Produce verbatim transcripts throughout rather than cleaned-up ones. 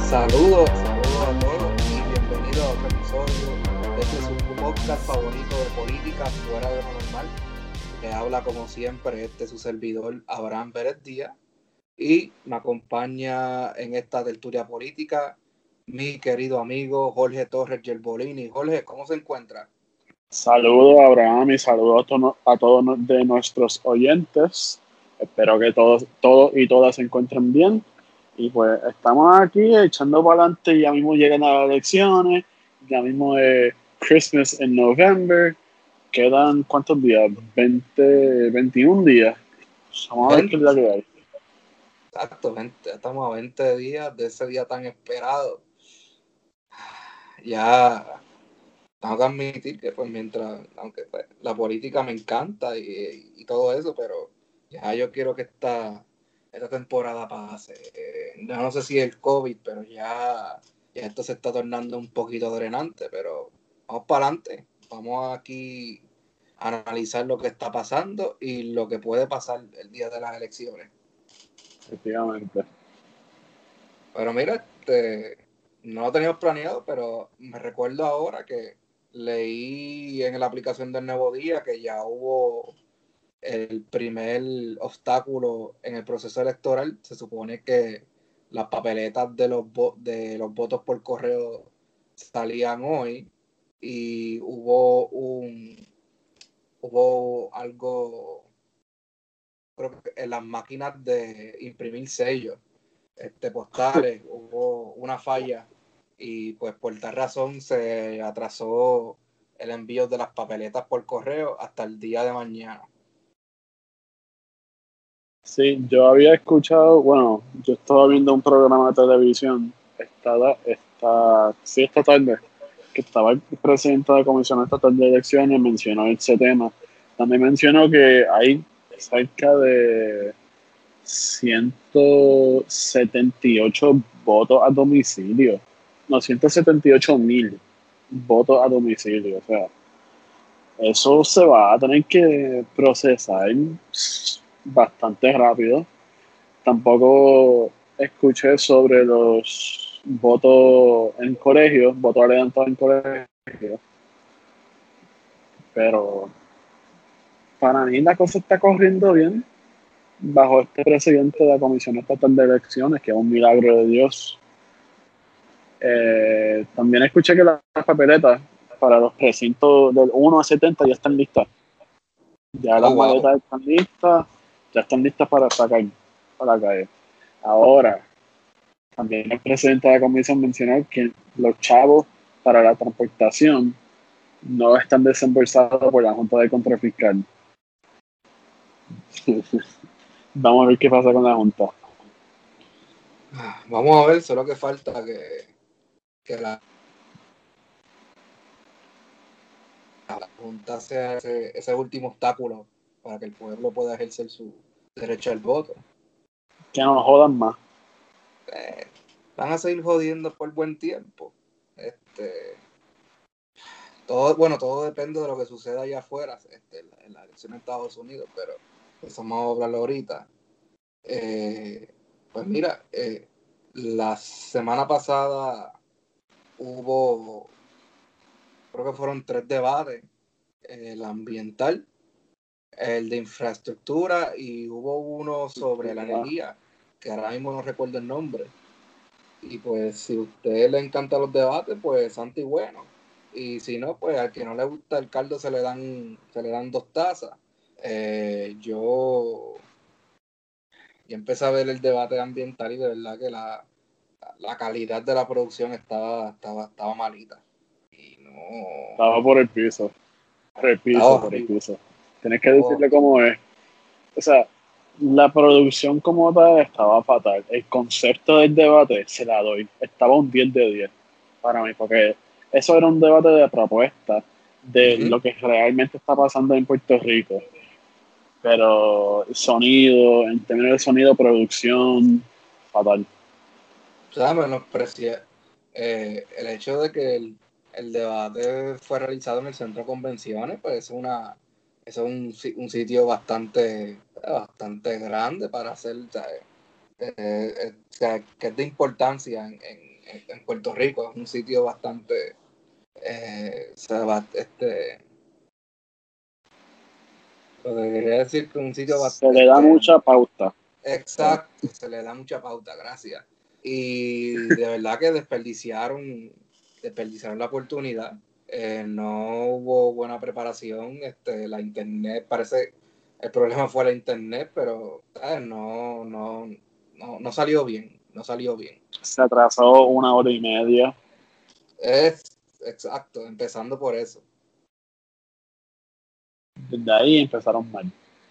Saludos, saludos a todos y bienvenidos a otro episodio de este su podcast favorito de política fuera de lo normal. Que habla como siempre este su servidor Abraham Pérez Díaz y me acompaña en esta tertulia política mi querido amigo Jorge Torres Yerbolini. Jorge, ¿cómo se encuentra? Saludos Abraham y saludos a, to- a todos de nuestros oyentes. Espero que todos, todos y todas se encuentren bien. Y pues estamos aquí echando para adelante. Ya mismo llegan las elecciones. Ya mismo es Christmas en November. Quedan ¿cuántos días? veinte, veintiún días. Vamos a ver qué es la que hay. Exacto, veinte, estamos a veinte días de ese día tan esperado. Ya tengo que admitir que pues mientras, aunque pues, la política me encanta y, y todo eso, pero ya yo quiero que esta, esta temporada pase. Eh, yo no sé si el COVID, pero ya, ya esto se está tornando un poquito drenante, pero vamos para adelante. Vamos aquí a analizar lo que está pasando y lo que puede pasar el día de las elecciones. Efectivamente. Pero mira, este, no lo teníamos planeado, pero me recuerdo ahora que leí en la aplicación del Nuevo Día que ya hubo el primer obstáculo en el proceso electoral. Se supone que las papeletas de los, vo- de los votos por correo salían hoy y hubo un hubo algo, creo que en las máquinas de imprimir sellos este, postales, hubo una falla y pues por tal razón se atrasó el envío de las papeletas por correo hasta el día de mañana. Sí, yo había escuchado, bueno, yo estaba viendo un programa de televisión esta, esta, sí, esta tarde, que estaba el presidente de la Comisión Estatal de Elecciones, mencionó ese tema. También mencionó que hay cerca de ciento setenta y ocho votos a domicilio, no, ciento setenta y ocho mil votos a domicilio, o sea, eso se va a tener que procesar bastante rápido. Tampoco escuché sobre los votos en colegio, votos adelantados en colegio, pero para mí la cosa está corriendo bien bajo este presidente de la Comisión Estatal de Elecciones, que es un milagro de Dios. Eh, también escuché que las papeletas para los precintos del uno a setenta ya están listas. Ya las Oh, wow. maletas están listas, ya están listas para sacar para la calle. Ahora, también el presidente de la comisión mencionó que los chavos para la transportación no están desembolsados por la Junta de Control Fiscal. Vamos a ver qué pasa con la Junta. Vamos a ver, solo que falta que, que la, la Junta sea ese, ese último obstáculo para que el pueblo pueda ejercer su derecho al voto. Que no nos jodan más. Eh, van a seguir jodiendo por buen tiempo. Este, todo, bueno, todo depende de lo que suceda allá afuera, este, en, la, en la elección de Estados Unidos, pero eso vamos a hablarlo ahorita. Eh, pues mira, eh, la semana pasada hubo, creo que fueron tres debates, eh, el ambiental, el de infraestructura y hubo uno sobre la energía, que ahora mismo no recuerdo el nombre. Y pues si a usted le encantan los debates, pues santo y bueno. Y si no, pues al que no le gusta el caldo se le dan, se le dan dos tazas. Eh, yo, yo empecé a ver el debate ambiental y de verdad que la, la calidad de la producción estaba, estaba, estaba malita. Y no, Estaba por el piso, por el estaba piso, por el horrible. piso. Tienes que No, decirle cómo es. O sea, la producción como tal estaba fatal. El concepto del debate se la doy. Estaba un diez de diez para mí, porque eso era un debate de propuesta de uh-huh. lo que realmente está pasando en Puerto Rico. Pero sonido, en términos de sonido, producción, fatal. O sea, menosprecié eh, el hecho de que el, el debate fue realizado en el centro de convenciones, pues es una es un, un sitio bastante bastante grande para hacer, ¿sabes? Eh, eh, o sea, que es de importancia en, en, en Puerto Rico. Es un sitio bastante, eh, o sea, este, lo que quería decir que es un sitio Se bastante, le da este, mucha pauta. exacto, se le da mucha pauta, gracias. Y de verdad que desperdiciaron, desperdiciaron la oportunidad. Eh, no hubo buena preparación. Este, la internet, parece, el problema fue la internet, pero ¿sabes? No, no, no, no salió bien, no salió bien. Se atrasó una hora y media. Es exacto, empezando por eso. Desde ahí empezaron mal.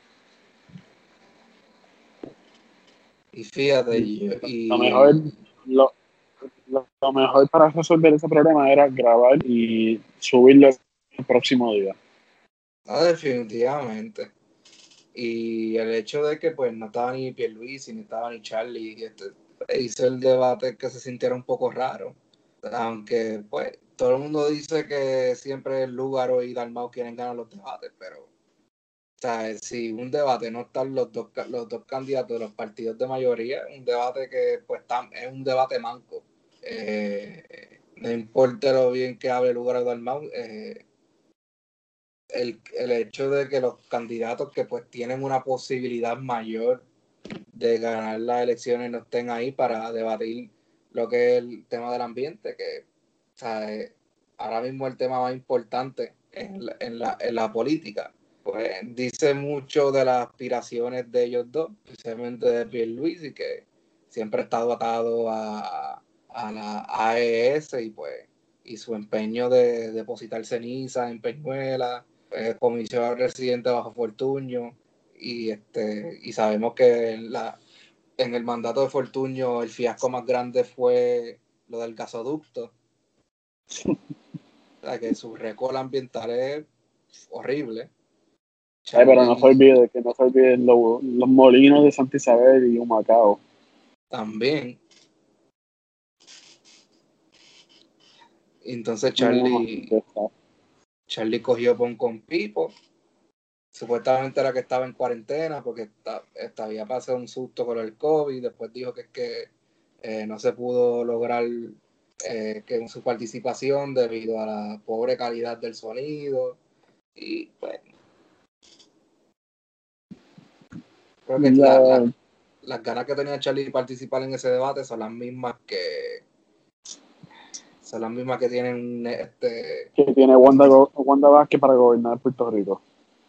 Y fíjate, Y y, lo mejor, y lo, lo, lo mejor para resolver ese problema era grabar y subirlo el próximo día. no, definitivamente. Y el hecho de que pues no estaba ni Pierluisi, ni estaba ni Charlie, este, hizo el debate que se sintiera un poco raro. Aunque pues todo el mundo dice que siempre Lúgaro y Dalmau quieren ganar los debates, pero o sea, si un debate no están los dos, los dos candidatos de los partidos de mayoría, un debate que pues está, es un debate manco. Eh, no importa lo bien que hable Lúgaro y Dalmau, eh, el, el hecho de que los candidatos que pues tienen una posibilidad mayor de ganar las elecciones no estén ahí para debatir lo que es el tema del ambiente, que o sea, eh, ahora mismo el tema más importante en la, en la, en la política, pues dice mucho de las aspiraciones de ellos dos, especialmente de Pierluisi, que siempre ha estado atado a, a la A E S y pues y su empeño de depositar ceniza en Peñuela, eh, comisionado residente bajo Fortuño, y este y sabemos que en, la, en el mandato de Fortuño el fiasco más grande fue lo del gasoducto. O sea, que su récord ambiental es horrible. Ay, pero no se Charlie olvide que no se olviden los, los molinos de Santa Isabel y Humacao. también. Entonces No, Charlie Charlie cogió pon con Pipo. Supuestamente era que estaba en cuarentena porque está, está, había pasado un susto con el COVID. Después dijo que es que eh, no se pudo lograr eh, que en su participación debido a la pobre calidad del sonido. Y pues, creo que la, la, la, las ganas que tenía Charlie de participar en ese debate son las mismas que son las mismas que tienen este que tiene Wanda, Wanda Vázquez para gobernar Puerto Rico.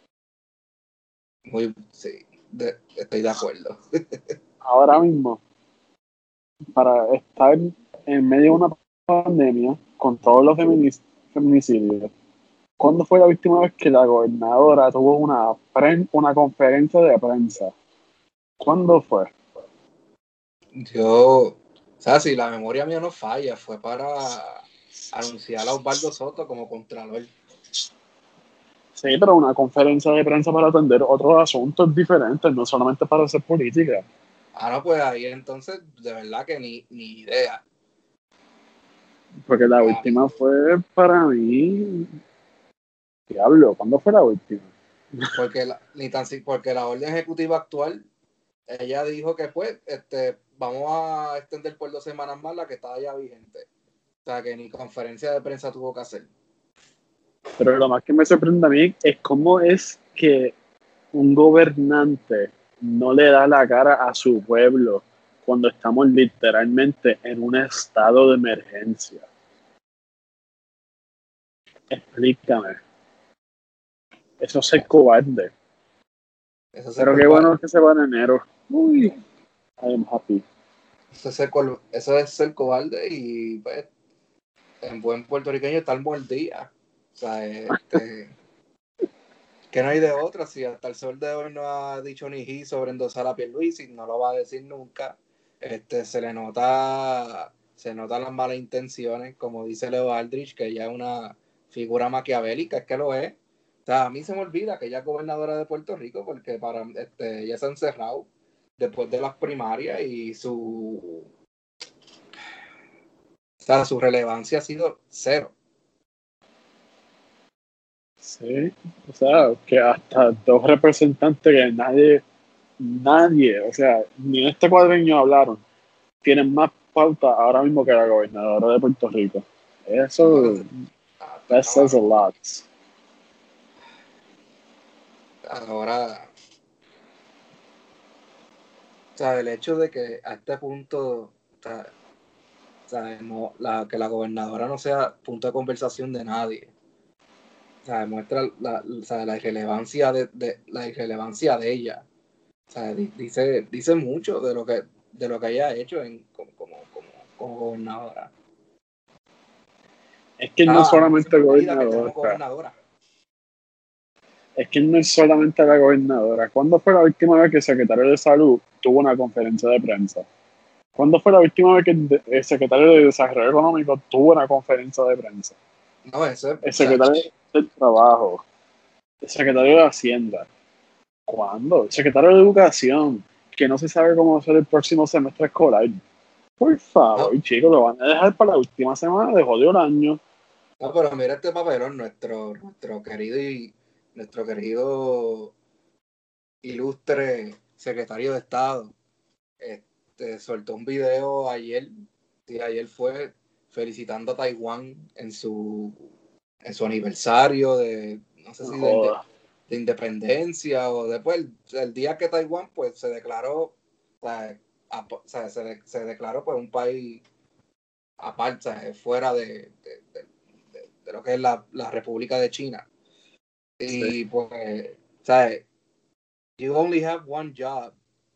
muy sí, de, estoy de acuerdo. Ahora mismo, para estar en medio de una pandemia con todos los feminic- feminicidios, ¿cuándo fue la última vez que la gobernadora tuvo una, pre- una conferencia de prensa? ¿Cuándo fue? Yo, o sea, si la memoria mía no falla, fue para anunciar a Osvaldo Soto como contralor. Sí, pero una conferencia de prensa para atender otros asuntos diferentes, no solamente para hacer política. Ah, no, pues ahí entonces, de verdad que ni, ni idea. Porque la Pues a mí, última fue para mí. Diablo, ¿cuándo fue la última? porque la, ni tan si- porque la orden ejecutiva actual, ella dijo que pues, este, vamos a extender por dos semanas más la que estaba ya vigente. O sea que ni conferencia de prensa tuvo que hacer. Pero lo más que me sorprende a mí es cómo es que un gobernante no le da la cara a su pueblo cuando estamos literalmente en un estado de emergencia. Explícame. Eso es ser cobarde. Eso es ser Pero qué cobarde. bueno que se va en enero. Uy, I am happy. Eso es ser, eso es ser cobarde y pues en buen puertorriqueño estar mordida. O sea, este, que no hay de otra. Si hasta el sol de hoy no ha dicho ni ji sobre endosar a Pierluisi, no lo va a decir nunca. Este, se le nota, se notan las malas intenciones, como dice Leo Aldrich, que ella es una figura maquiavélica, es que lo es. O sea, a mí se me olvida que ella es gobernadora de Puerto Rico porque para este, ella se ha encerrado después de las primarias y su, o sea, su relevancia ha sido cero. Sí, o sea, que hasta dos representantes que nadie, nadie, o sea, ni en este cuadreño hablaron, tienen más pauta ahora mismo que la gobernadora de Puerto Rico. Eso, No, ah, that says a lot. ahora, o sea, el hecho de que a este punto, o sea, o sea, no, la, que la gobernadora no sea punto de conversación de nadie, o sea, demuestra la, o sea, la irrelevancia de, de la irrelevancia de ella. O sea, di- dice, dice mucho de lo que de lo que ella ha hecho en, como, como, como, como gobernadora. Es que no Ah, a mí no se solamente me olvida que tenemos gobernadora, gobernadora. es que no es solamente la gobernadora. ¿Cuándo fue la última vez que el secretario de Salud tuvo una conferencia de prensa? ¿Cuándo fue la última vez que el, el secretario de Desarrollo Económico tuvo una conferencia de prensa? No, eso es, El o sea, secretario del Trabajo, el secretario de Hacienda. ¿Cuándo? El secretario de Educación, que no se sabe cómo va a ser el próximo semestre escolar. Por no, favor, chicos, lo van a dejar para la última semana de jodido el año. no, pero mira este papelón, nuestro, nuestro querido y nuestro querido ilustre secretario de Estado, este, soltó un video ayer, sí, ayer fue felicitando a Taiwán en su, en su aniversario de, no sé No si de, inde- joda. de independencia o después, el, el día que Taiwán pues se declaró, o sea, a- o sea, se, de- se declaró pues un país aparte, o sea, fuera de, de, de- de- de lo que es la, la República de China. Sí. Y pues, o sea, you only have one job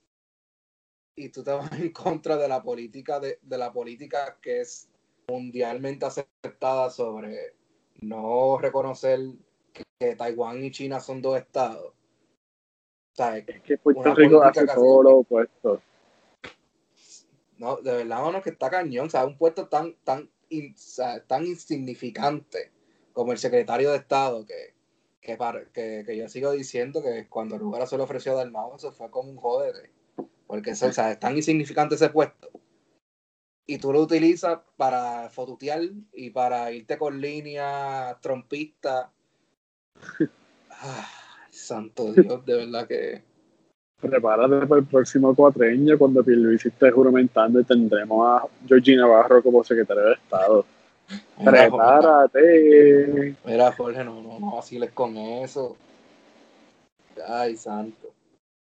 y tú te vas en contra de la política de, de la política que es mundialmente aceptada sobre no reconocer que, que Taiwán y China son dos estados. O sea, Es que Puerto una Rico política hace que ha sido, todo lo opuesto. no, de verdad, mano, que está cañón, o sea, un puesto tan, tan, in, o sea, tan insignificante como el secretario de Estado, que, que, para, que, que yo sigo diciendo que cuando Rivera se lo ofreció a Dalmau, eso fue como un joder, porque eso, o sea, es tan insignificante ese puesto, y tú lo utilizas para fotutear y para irte con líneas trompistas. Ah, santo Dios, de verdad que... Prepárate para el próximo cuatrenio cuando Pierluisi esté juramentando y tendremos a Georgina Navarro como secretaria de Estado. Mira, mira, Prepárate. mira, Jorge, no, no, no vaciles con eso. Ay, santo.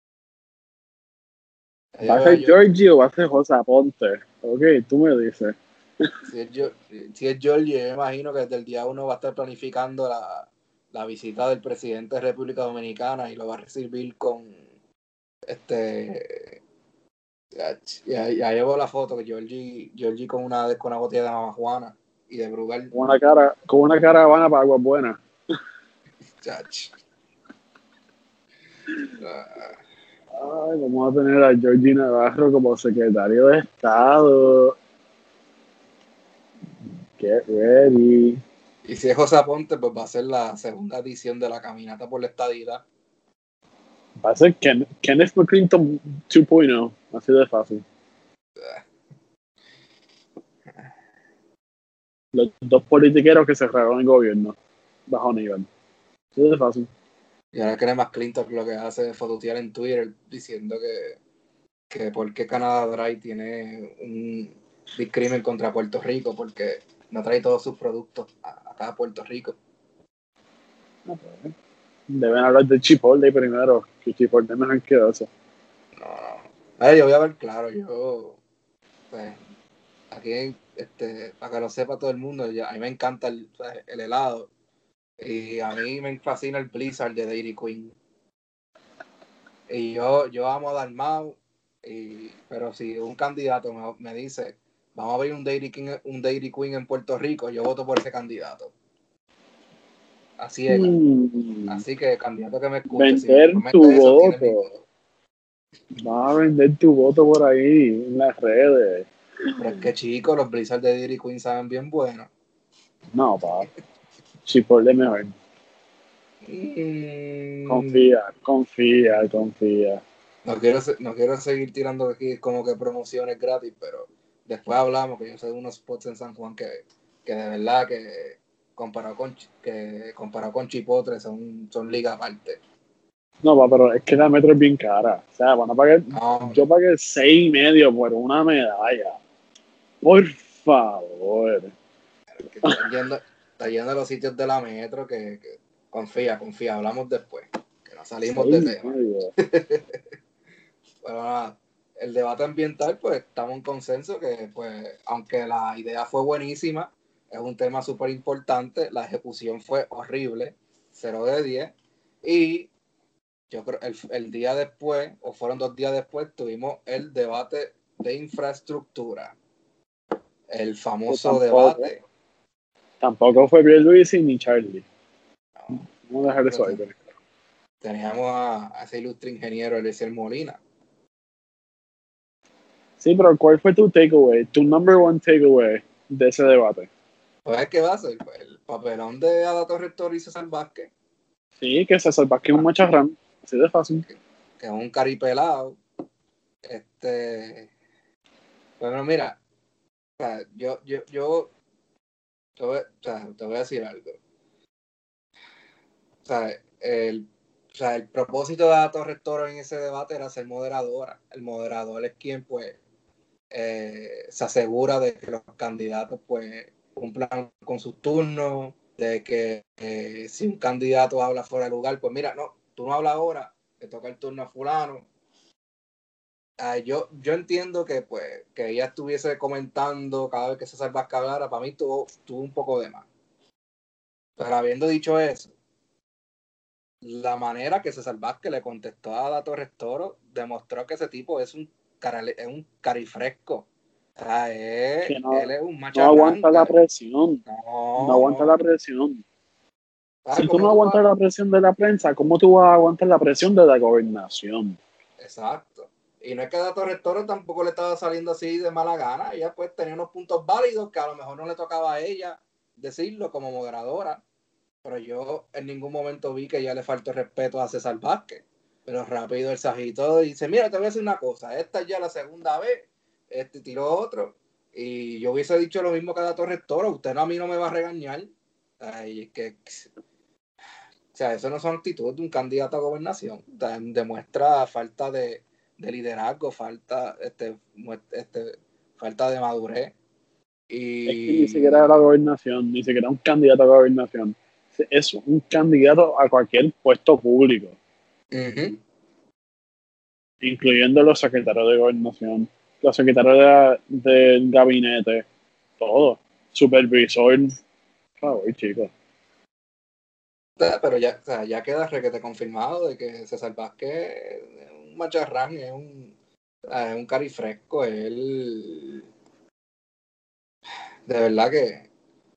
¿Va a Yo, ser yo, Georgie o va a ser José Aponte? Ok, tú me dices. si es, yo, si es Georgie, yo me imagino que desde el día uno va a estar planificando la, la visita del presidente de República Dominicana y lo va a recibir con este ya, ya, ya llevo la foto que Georgie, Georgie con una con una botella de marihuana y de Brugal. Con una cara, con una caravana para Aguas Buenas. Chach. Ah, Ay, vamos a tener a Georgina Navarro como secretario de Estado. Get ready. y si es José Aponte, pues va a ser la segunda edición de la caminata por la estadidad. Va a ser Ken, Kenneth McClinton dos punto cero. Así de fácil. Los dos politiqueros que cerraron el gobierno. Bajo nivel. Así de fácil. Y ahora que más Clinton lo que hace es fototear en Twitter diciendo que, que por qué Canadá Dry tiene un discrimen contra Puerto Rico porque no trae todos sus productos a, acá a Puerto Rico. Deben hablar de Chipotle primero. Que Chipotle es mejor que eso. No, no. A ver, yo voy a ver claro, yo pues aquí este, para que lo sepa todo el mundo, ya, a mí me encanta el, ¿sabes? El helado y a mí me fascina el Blizzard de Dairy Queen. Y yo, yo amo a Dalmau, y, pero si un candidato me, me dice, vamos a abrir un Dairy, King, un Dairy Queen en Puerto Rico, yo voto por ese candidato. Así es. Hmm. Así que, candidato que me escuche, si me Vender tu promete eso, tiene mi voto. voto. Vas a vender tu voto por ahí en las redes. Pero es que, chicos, los Blizzard de Dairy Queen saben bien buenos. No, pa. Chipotle mejor. Mm, Confía, confía, confía. no, quiero, no quiero seguir tirando aquí como que promociones gratis, pero después hablamos que yo sé de unos spots en San Juan que, que de verdad que comparado con, que comparado con Chipotle son, son liga aparte. No, pa, pero es que la metro es bien cara. O sea, van a pagar. No, Yo pagué seis y medio por una medalla. Por favor. Que están yendo, está yendo a los sitios de la metro que, que confía, confía, hablamos después, que no salimos de Seis tema. medio. Pero nada, el debate ambiental, pues estamos en consenso que, pues, aunque la idea fue buenísima, es un tema súper importante, la ejecución fue horrible, cero de diez, y yo creo el, el día después, o fueron dos días después, tuvimos el debate de infraestructura, el Que famoso tampoco, debate. tampoco fue Pierluisi ni Charlie. No, Vamos a dejar pero eso ahí. ten, teníamos a, a ese ilustre ingeniero, Eliezer Molina. Sí, pero ¿cuál fue tu takeaway? Tu number one takeaway de ese debate. Pues, ¿qué va a ser? Pues, el papelón de Ada Torres Toro y César Vázquez, Sí, que César Vázquez es un macharrán. Así de fácil. que, que es un caripelado. Este, bueno, mira, o sea, yo, yo, yo te, voy, o sea, te voy a decir algo. O sea, el, o sea, el propósito de Ada Torres Toro en ese debate era ser moderadora. El moderador es quien, pues, eh, se asegura de que los candidatos, pues, cumplan con sus turnos, de que eh, si un candidato habla fuera de lugar, pues mira, no, tú no hablas ahora, te toca el turno a fulano. Uh, yo, yo entiendo que pues que ella estuviese comentando cada vez que César Vázquez hablara, para mí tuvo, tuvo un poco de más. Pero habiendo dicho eso, la manera que César Vázquez le contestó a Ada Torres Toro demostró que ese tipo es un, cara, es un carifresco. O sea, es, Que no, él es un no aguanta la macharranca. presión. No No, aguanta la no. presión. ¿Sabes Si tú cómo no tú vas? aguantas la presión de la prensa, ¿cómo tú vas a aguantar la presión de la gobernación? Exacto. Y no es que a Torres Toro tampoco le estaba saliendo así de mala gana. Ella pues tenía unos puntos válidos que a lo mejor no le tocaba a ella decirlo como moderadora. Pero yo en ningún momento vi que ya le faltó respeto a César Vázquez. Pero rápido el sajito dice, mira, te voy a decir una cosa, esta es ya la segunda vez, este tiró otro. Y yo hubiese dicho lo mismo que a Torres Toro, usted no, a mí no me va a regañar. Ay, es que, o sea, eso no son actitudes de un candidato a gobernación. O sea, demuestra falta de, de liderazgo, falta, este, este, falta de madurez. Es que ni siquiera era Y la gobernación, ni siquiera un candidato a gobernación. Es un candidato a cualquier puesto público, uh-huh. incluyendo los secretarios de gobernación, los secretarios de, del gabinete, todo, supervisor. Oh, chicos. Pero ya, o sea, ya queda requete confirmado de que César Vázquez es un macharrán, es un, es un carifresco, él de verdad que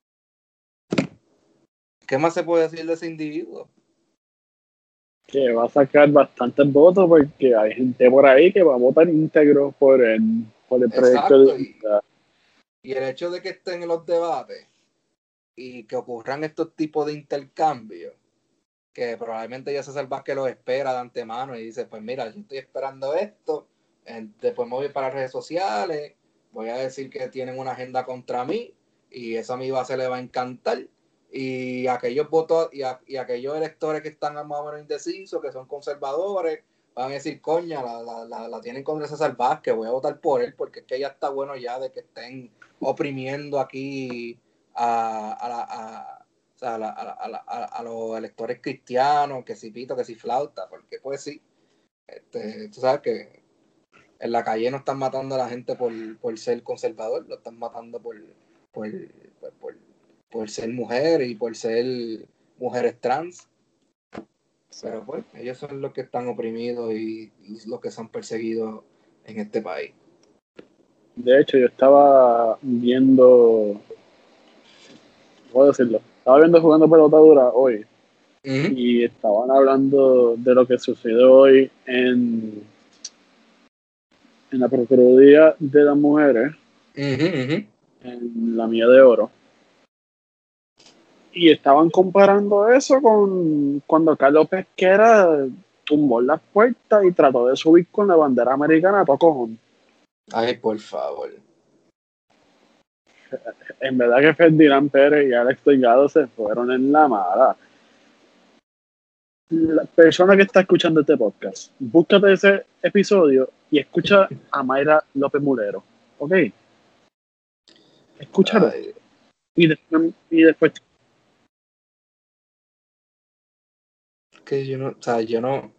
¿qué más se puede decir de ese individuo? Que va a sacar bastantes votos porque hay gente por ahí que va a votar íntegro por el, por el proyecto de Exacto, y, unidad. y el hecho de que estén en los debates y que ocurran estos tipos de intercambios, que probablemente ya César Vázquez lo espera de antemano y dice, pues mira, yo estoy esperando esto, después me voy para las redes sociales, voy a decir que tienen una agenda contra mí y eso a mi base le va a encantar. Y aquellos votos y, a, y aquellos electores que están más o menos indecisos, que son conservadores, van a decir, coña, la, la, la, la tienen contra César Vázquez, voy a votar por él porque es que ya está bueno ya de que estén oprimiendo aquí a, a, la, a, o sea, a, la, a, la, a, a, los electores cristianos, que si pito, que si flauta, porque pues sí, este, tú sabes que en la calle no están matando a la gente por, por ser conservador, lo están matando por, por, por, por, por ser mujer y por ser mujeres trans. Pero pues, ellos son los que están oprimidos y, y los que son perseguidos en este país. De hecho, yo estaba viendo, ¿puedo decirlo? Estaba viendo Jugando Pelota Dura hoy Uh-huh. y estaban hablando de lo que sucedió hoy en, en la Procuraduría de las Mujeres, Uh-huh, uh-huh. en la Milla de Oro. Y estaban comparando eso con cuando Carlos Pesquera tumbó las puertas y trató de subir con la bandera americana a todo cojón. Ay, por favor. En verdad que Ferdinand Pérez y Alex Delgado se fueron en la mala. La persona que está escuchando este podcast, búscate ese episodio y escucha a Mayra López Mulero, ¿ok? Escúchalo. Ay, Y después, y después que yo no, o sea, yo no,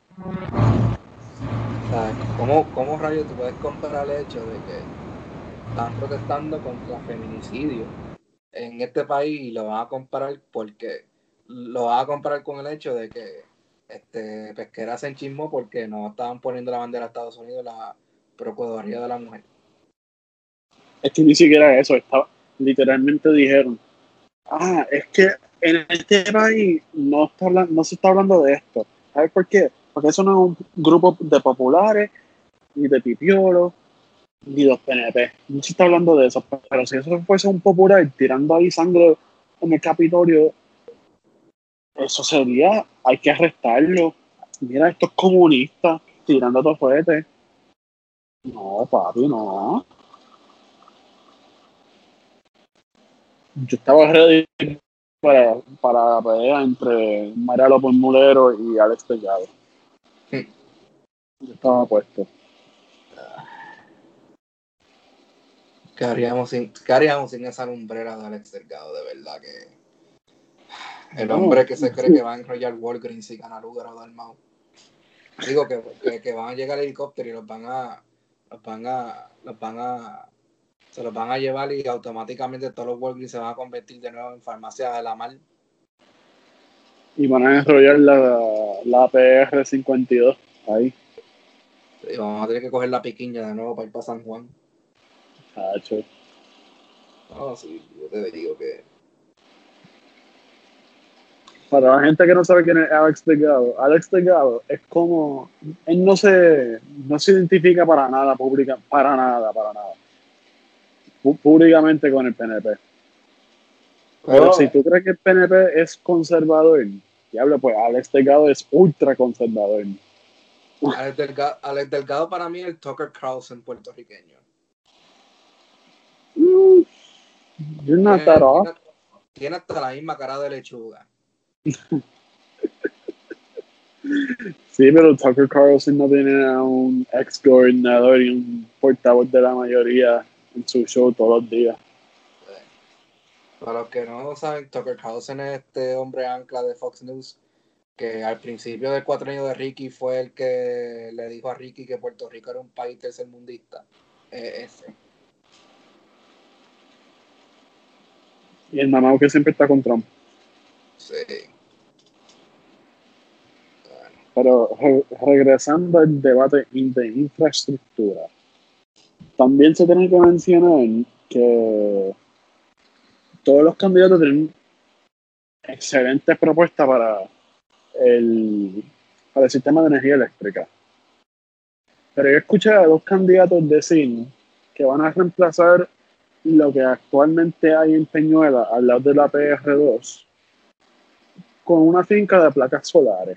o sea, ¿cómo, cómo rayos tú puedes comparar el hecho de que están protestando contra feminicidio en este país y lo van a comparar porque lo van a comparar con el hecho de que este Pesquera se enchismó porque no estaban poniendo la bandera de Estados Unidos en la Procuraduría de la Mujer? es que ni siquiera eso, estaba, literalmente dijeron, ah, es que en este país no, está hablando, no se está hablando de esto. ¿Sabes por qué? Porque eso no es un grupo de populares, ni de pipiolos, ni de los P N P. No se está hablando de eso. Pero si eso fuese un popular tirando ahí sangre en el Capitolio, eso sería, hay que arrestarlo. Mira, estos comunistas tirando tofuetes. No, papi, no. Yo estaba ready para, para la pelea entre María López Mulero y Alex Delgado. Yo estaba puesto. ¿Qué haríamos sin, qué haríamos sin esa lumbrera de Alex Delgado? De verdad que el Bueno, hombre que se cree que va a enrollar Walgreens y ganar Lugaro del Mau. Digo que, que, que van a llegar al helicóptero y los van a los van a los van a se los van a llevar y automáticamente todos los Walgreens se van a convertir de nuevo en farmacias de la mar. y van a enrollar la, la P R cincuenta y dos ahí. Y vamos a tener que coger la piquiña de nuevo para ir para San Juan. Chacho. No, sí, yo te digo que Para la gente que no sabe quién es Alex Delgado, Alex Delgado es como, él no se, no se identifica para nada pública, para nada, para nada, públicamente con el P N P. Pero bueno, si tú crees que el P N P es conservador, diablo, pues Alex Delgado es ultra conservador. Alex Delgado, Alex Delgado para mí es el Tucker Carlson puertorriqueño. Mm, you're not that Tiene, off. tiene, tiene hasta la misma cara de lechuga. Sí, pero Tucker Carlson no tiene a un ex gobernador y un portavoz de la mayoría en su show todos los días. Para los que no saben, Tucker Carlson es este hombre ancla de Fox News que al principio del cuatrenio de Ricky fue el que le dijo a Ricky que Puerto Rico era un país tercermundista. Eh, ese. Y el mamado que siempre está con Trump. Sí. Bueno. Pero re regresando al debate de infraestructura, también se tiene que mencionar que todos los candidatos tienen excelentes propuestas para el, para el sistema de energía eléctrica. Pero yo escuché a dos candidatos decir que van a reemplazar lo que actualmente hay en Peñuela, al lado de la P R dos, con una finca de placas solares.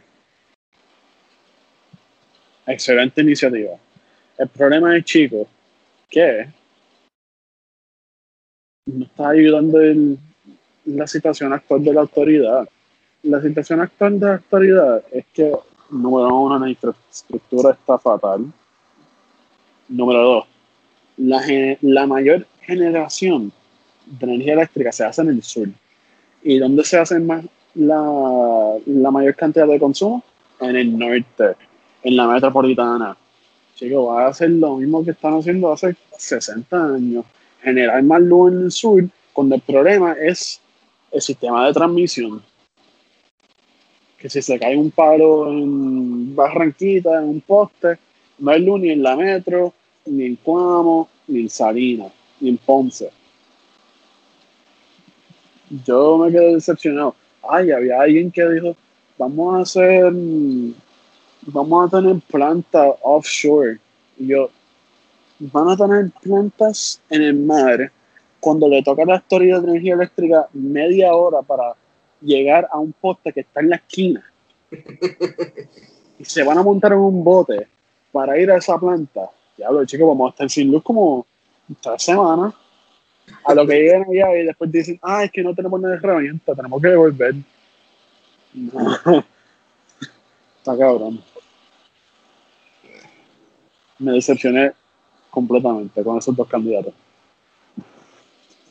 Excelente iniciativa. El problema es, chicos, que no está ayudando en la situación actual de la autoridad. La situación actual de la autoridad es que, número uno, la infraestructura está fatal. Número dos, la, la mayor generación de energía eléctrica se hace en el sur. ¿Y dónde se hace más la, la mayor cantidad de consumo? En el norte, en la metropolitana. Chicos, va a hacer lo mismo que están haciendo hace sesenta años. Generar más luz en el sur, cuando el problema es el sistema de transmisión. Que si se cae un palo en Barranquita, en un poste, no hay luz ni en la metro, ni en Cuamo, ni en Salinas, ni en Ponce. Yo me quedé decepcionado. Ay, había alguien que dijo, vamos a hacer, vamos a tener plantas offshore. Y yo, van a tener plantas en el mar cuando le toca a la autoridad de energía eléctrica media hora para llegar a un poste que está en la esquina. Y se van a montar en un bote para ir a esa planta. Diablo, chicos, vamos a estar sin luz como tres semanas. A lo que llegan allá y después dicen, ah, es que no tenemos nada de herramienta, tenemos que devolver. No. Está cabrón. Me decepcioné completamente con esos dos candidatos.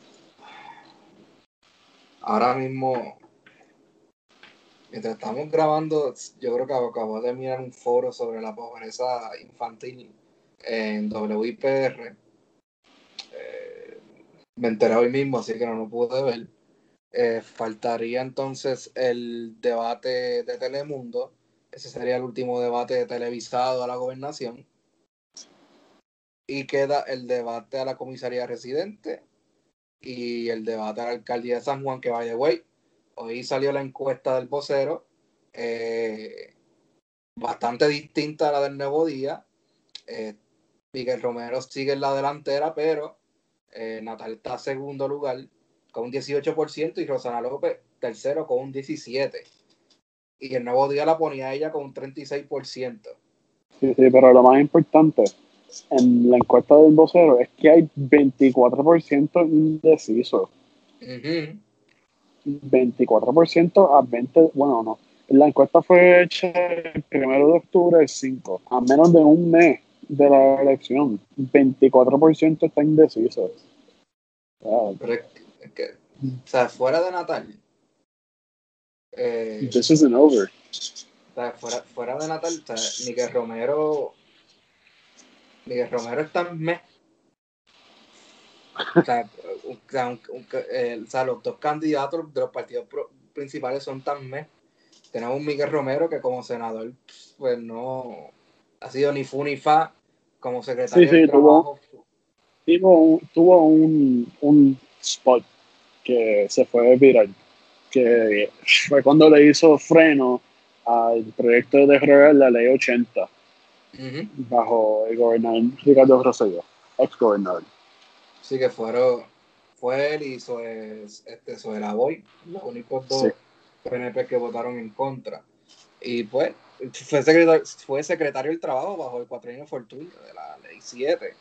ahora mismo, mientras estamos grabando, yo creo que acabo de mirar un foro sobre la pobreza infantil en W I P R. Eh, me enteré hoy mismo, así que no lo pude ver. Eh, faltaría entonces el debate de Telemundo. Ese sería el último debate televisado a la gobernación. Y queda el debate a la comisaría residente y el debate a la alcaldía de San Juan, que by the way, hoy salió la encuesta del vocero, eh, bastante distinta a la del Nuevo Día. Eh, Miguel Romero sigue en la delantera, pero eh, Natal está segundo lugar con un dieciocho por ciento y Rosana López tercero con un diecisiete por ciento. Y el Nuevo Día la ponía ella con un treinta y seis por ciento. Sí, sí, pero lo más importante en la encuesta del vocero es que hay veinticuatro por ciento indecisos. Uh-huh. veinticuatro por ciento a veinte, bueno, no. La encuesta fue hecha el primero de octubre del cinco, a menos de un mes de la elección. veinticuatro por ciento está indeciso. Wow. Pero es que, es que, o sea, fuera de Natal, eh, This isn't over. o sea, fuera, fuera de Natal, o sea, Miguel Romero, Miguel Romero está en mes. O sea, un, un, un, eh, o sea, los dos candidatos de los partidos pro, principales son tan mes. Tenemos un Miguel Romero que como senador, pues no ha sido ni fu ni fa. Como Sí, secretario del sí, tuvo, trabajo. tuvo, un, tuvo un, un spot que se fue viral, que fue cuando le hizo freno al proyecto de derogar la ley ochenta Uh-huh. bajo el gobernador Ricardo Rosselló, ex gobernador. Sí, que fueron, fue él y Zoe, este, Zoe Lavoy, los únicos Sí. dos P N P que votaron en contra. Y pues fue secretario, fue secretario del trabajo bajo el cuatrienio Fortunio de la ley siete.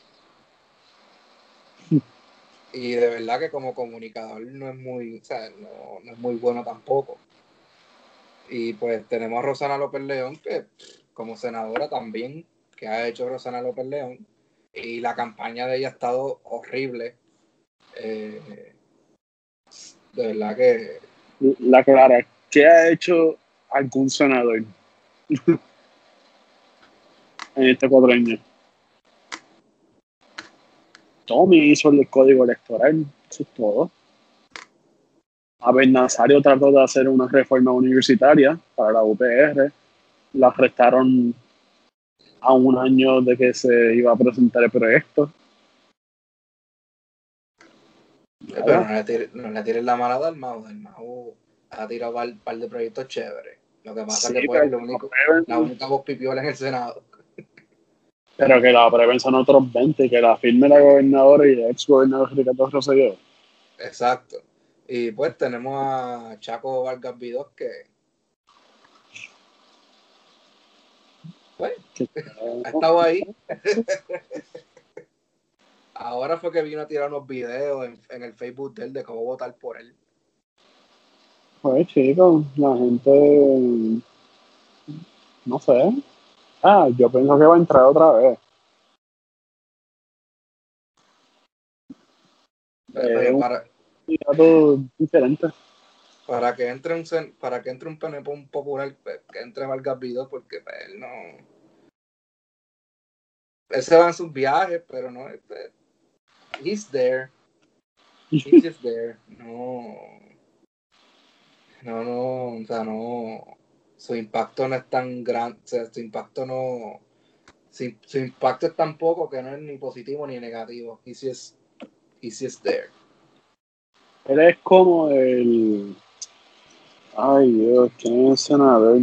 Y de verdad que como comunicador no es muy, o sea, no, no es muy bueno tampoco. Y pues tenemos a Rosana López León, que como senadora también, que ha hecho Rosana López León. Y la campaña de ella ha estado horrible. Eh, de verdad que... La clara, ¿qué ha hecho algún senador en este cuatro años? Tommy hizo el código electoral, eso es todo. Abel Nazario trató de hacer una reforma universitaria para la U P R, la arrestaron a un año de que se iba a presentar el proyecto. Eh, pero no le, tires, no le tires la mala del Mau. El Mau ha tirado un par de proyectos chéveres. Lo que pasa es Sí, que pues pero es lo que la único, aprueben, la única voz pipiola en el Senado. pero que la aprueben son otros veinte, que la firme la gobernadora y el ex gobernador Ricardo Rosselló. Exacto. Y pues tenemos a Chaco Vargas Vidós que pues Que, ha no, estado ahí. Ahora fue que vino a tirar unos videos en, en el Facebook de él de cómo votar por él. pues chicos, la gente, no sé. Ah, yo pienso que va a entrar otra vez. Es Pero un para, candidato diferente. para que entre un para que entre un P N P un popular, pues, que entre Vargas Vidós, porque pues, él no. Él se va en sus viajes, pero no. Pues, he's there. He's just there. No. No, no. O sea, no. Su impacto no es tan grande. O sea, su impacto no. Su, su impacto es tan poco que no es ni positivo ni negativo. He's just, he's just there. Él es como el. Ay, Dios, ¿quién es el senador?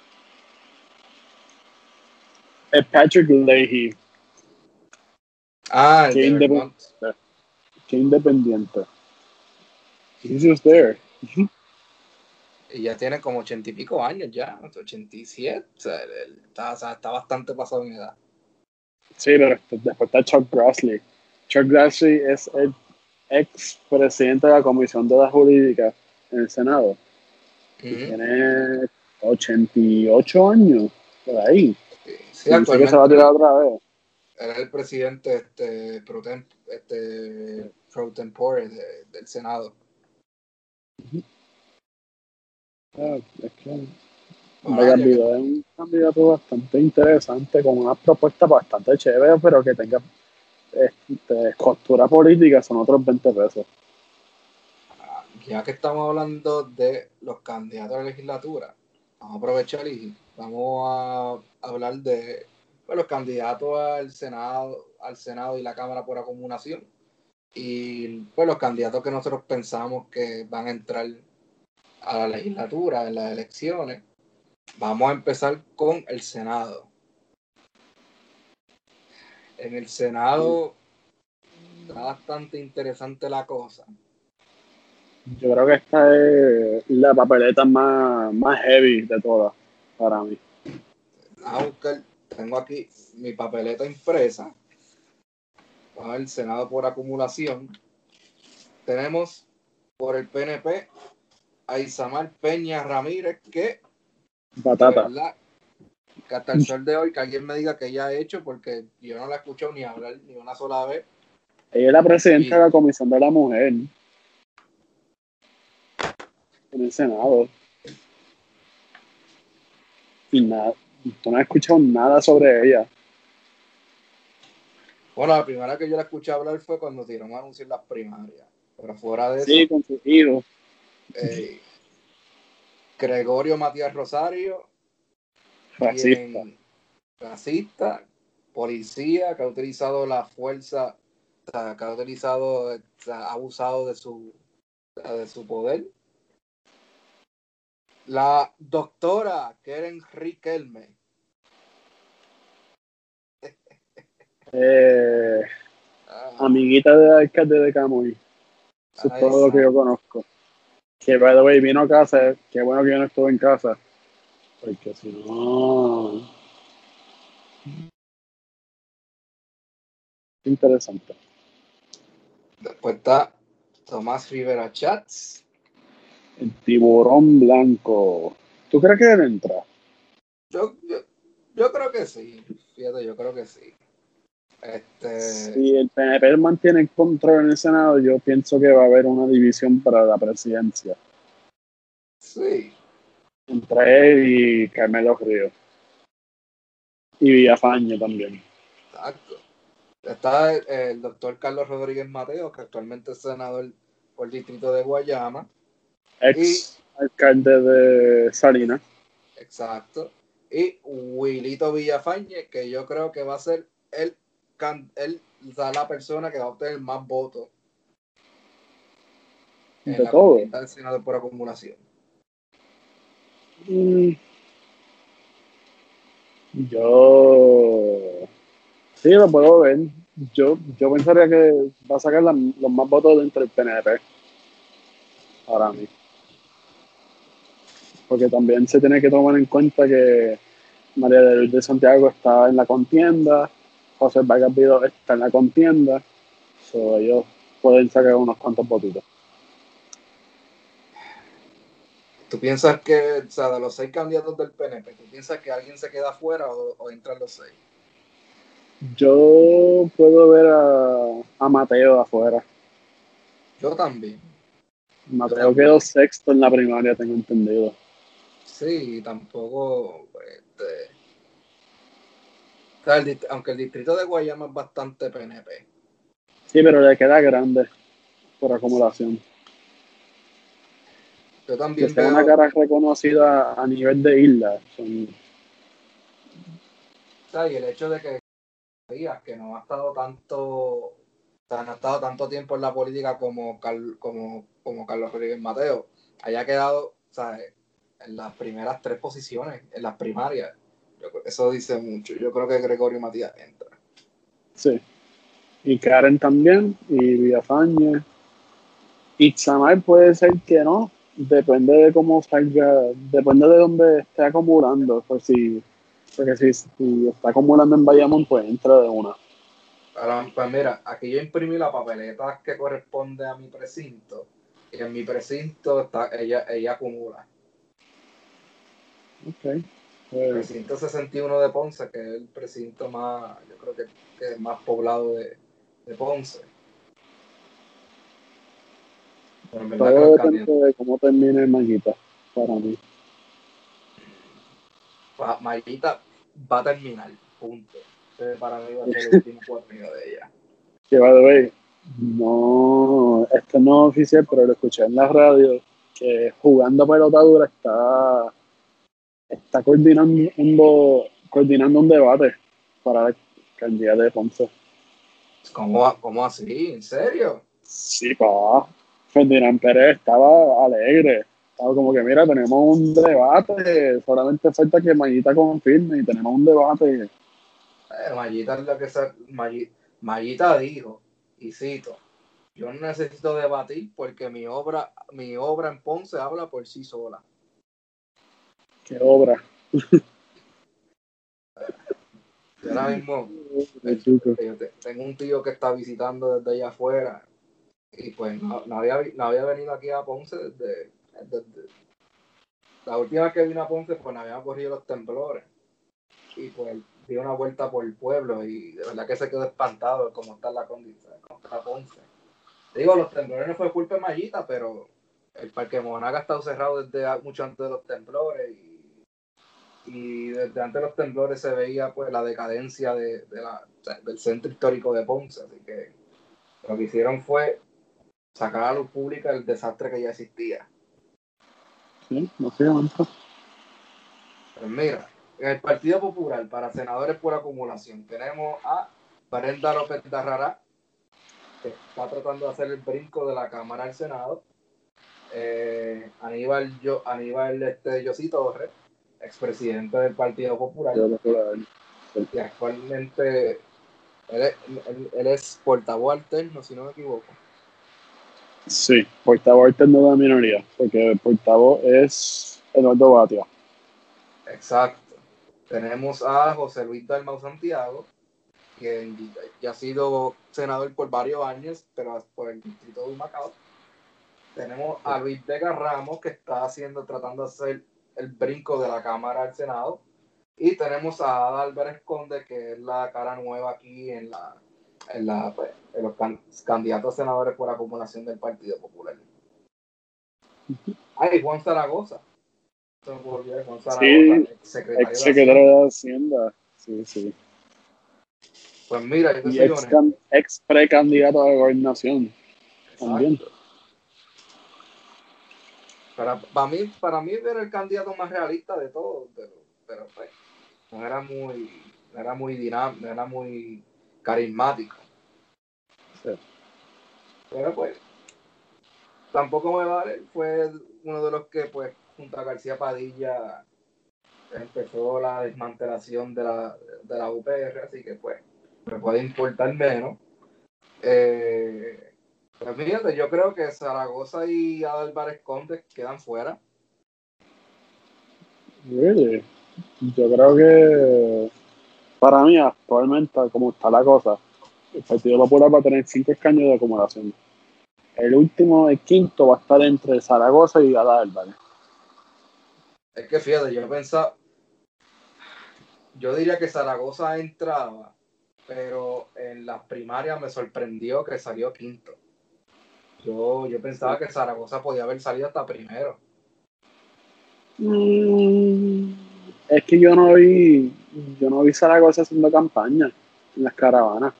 Es Patrick Leahy. Ah, el Qué de independiente. Vermont. Qué independiente. He's just there. Y ya tiene como ochenta y pico años ya, ochenta y siete. O sea, él, él está, o sea, está bastante pasado en edad. Sí, pero después está Chuck Grassley. Chuck Grassley es el ex presidente de la Comisión de la Jurídica en el Senado. Y Uh-huh. tiene ochenta y ocho años, por ahí. Sí, sí, Y dice que se va a actualmente tirar él, otra vez. él es el presidente este, pro, tem, este, pro tempore de, del Senado. Ah, es que Bueno, Vargas ya que Vidal es un candidato bastante interesante, con una propuesta bastante chévere, pero que tenga este, costura política, son otros veinte pesos. ya que estamos hablando de los candidatos a la legislatura, vamos a aprovechar y vamos a hablar de pues, los candidatos al Senado, al Senado y la Cámara por acumulación. Y pues los candidatos que nosotros pensamos que van a entrar a la legislatura en las elecciones. Vamos a empezar con el Senado. En el Senado está bastante interesante la cosa. Yo creo que esta es la papeleta más, más heavy de todas para mí. Aunque tengo aquí mi papeleta impresa para el Senado por acumulación. Tenemos por el P N P a Isamar Peña Ramírez, que de Batata. verdad que hasta el sol de hoy que alguien me diga que ella ha hecho, porque yo no la he escuchado ni hablar ni una sola vez. Ella es la presidenta Y de la Comisión de la Mujer en el Senado. Y nada, tú no has escuchado nada sobre ella. bueno, la primera que yo la escuché hablar fue cuando dieron a anunciar las primarias. Pero fuera de Sí, eso, con sus hijos. eh, Gregorio Matías Rosario, Racista. quien racista, policía, que ha utilizado la fuerza, o sea, que ha utilizado, o sea, ha abusado de su, de su poder. La doctora Keren Riquelme. Eh, Ah, amiguita del alcalde de Camuy. Eso es todo lo que yo exacto. conozco. Que, by the way, vino a casa. Qué bueno que yo no estuve en casa. Porque si no... Interesante. Después está Tomás Rivera Chats. El tiburón blanco. ¿Tú crees que él entra? Yo, yo, yo creo que sí. Fíjate, yo creo que sí. Este, Si el P N P mantiene el control en el Senado, yo pienso que va a haber una división para la presidencia sí, entre él y Carmelo Ríos. Y Villafañe también. exacto. Está el, el doctor Carlos Rodríguez Mateo, que actualmente es senador por el distrito de Guayama. Y, Ex alcalde de Salinas. exacto. Y Wilito Villafañe, que yo creo que va a ser el, el, la persona que va a obtener más votos en De la todo. contienda del senador por acumulación. Mm, yo sí lo puedo ver. Yo, yo pensaría que va a sacar la, los más votos dentro del P N P para mí. Porque también se tiene que tomar en cuenta que María de Luz de Santiago está en la contienda, José Vargas Vidal está en la contienda, so ellos pueden sacar unos cuantos votitos. ¿Tú piensas que, o sea, de los seis candidatos del P N P, ¿tú piensas que alguien se queda afuera o, o entran los seis? Yo puedo ver a, a Mateo afuera. Yo también. Yo Mateo quedó también. sexto en la primaria, tengo entendido. Sí, tampoco. Este, o sea, el, aunque el distrito de Guayama es bastante P N P. Sí, pero le queda grande por acumulación. Yo Que también sea una veo. cara reconocida a nivel de isla. Son, O sea, y el hecho de que digas que no ha estado tanto. O sea, no ha estado tanto tiempo en la política como, Car- como, como Carlos Rodríguez Mateo. Haya quedado, o sea, en las primeras tres posiciones, en las primarias. Yo creo- eso dice mucho. Yo creo que Gregorio Matías entra. sí. Y Karen también, y Villafañe. Itzamar puede ser que no, depende de cómo salga, depende de dónde esté acumulando. Pues si, porque si, si está acumulando en Bayamón, pues entra de una. Ahora, pues mira, aquí yo imprimí la papeleta que corresponde a mi precinto. Y en mi precinto está, ella, ella acumula. Ok. El Pues, precinto sesenta y uno de Ponce, que es el precinto más, yo creo que, que es más poblado de, de Ponce. Pero en verdad Todo creo que depende Candido, de cómo termine Mayita, para mí. va- Mayita va a terminar, punto. Ese para mí va a ser el último cuatro de ella. Que, by the way, no, esto no es oficial, pero lo escuché en la radio, que jugando pelota dura está, está coordinando, un, coordinando un debate para el candidato de Ponce. ¿Cómo, cómo así? ¿En serio? Sí, pa. Ferdinand Pérez estaba alegre. Estaba como que, mira, tenemos un debate, solamente falta que Mayita confirme y tenemos un debate. Eh, Mayita es la que se, May- Mayita dijo, y cito, yo no necesito debatir porque mi obra, mi obra en Ponce habla por sí sola. Qué obra. Yo ahora mismo, De el- chico. yo te- tengo un tío que está visitando desde allá afuera y pues no, no había, no había venido aquí a Ponce desde, desde- la última vez que vino a Ponce pues no habían ocurrido los temblores y pues dio una vuelta por el pueblo y de verdad que se quedó espantado de cómo está la condición, cómo está Ponce. Digo, los temblores no fue culpa de Mayita, pero el Parque Monaga ha estado cerrado desde mucho antes de los temblores y, y desde antes de los temblores se veía pues la decadencia de, de la, o sea, del centro histórico de Ponce, así que lo que hicieron fue sacar a luz pública el desastre que ya existía. Sí, no sé, manto. Pues mira, en el Partido Popular, para senadores por acumulación, tenemos a Brenda López de Arrará, que está tratando de hacer el brinco de la Cámara al Senado. Eh, Aníbal, yo, Aníbal este, Yossi Torres, expresidente del Partido Popular, Yo lo juro, sí. y actualmente él, es- él- él es portavoz alterno, si no me equivoco. Sí, portavoz alterno de la minoría, porque el portavoz es Eduardo Batia. Exacto. Tenemos a José Luis Dalmau Santiago, quien ya ha sido senador por varios años, pero por el distrito de Humacao. Tenemos a Luis Vega Ramos, que está haciendo, tratando de hacer el brinco de la Cámara al Senado. Y tenemos a Ada Álvarez Conde, que es la cara nueva aquí en, la, en, la, pues, en los can, candidatos a senadores por acumulación del Partido Popular. Ay, Juan Zaragoza. Se me olvidó, Juan Zaragoza, Sí, ex secretario ex de Hacienda. secretario de Hacienda. Sí, sí. Pues mira, yo te Y soy ex, honesto. ex precandidato a la gobernación también. Exacto. Para, para, mí, para mí era el candidato más realista de todos, pero, pero pues, no era muy, no era muy dinámico, no era muy carismático. Sí. Pero pues, tampoco me vale. Fue uno de los que, pues, junto a García Padilla, empezó la desmantelación de la, de la U P R, así que, pues, me puede importar menos. Eh, pues fíjate, yo creo que Zaragoza y Álvarez Conde quedan fuera. Really. Yo creo que para mí actualmente, como está la cosa, el Partido Popular va a tener cinco escaños de acumulación. El último, el quinto, va a estar entre Zaragoza y Ada Álvarez. Es que fíjate, yo pensaba, yo diría que Zaragoza entraba, pero en las primarias me sorprendió que salió quinto. Yo, yo pensaba que Zaragoza podía haber salido hasta primero. Mm, es que yo no vi, yo no vi Zaragoza haciendo campaña en las caravanas.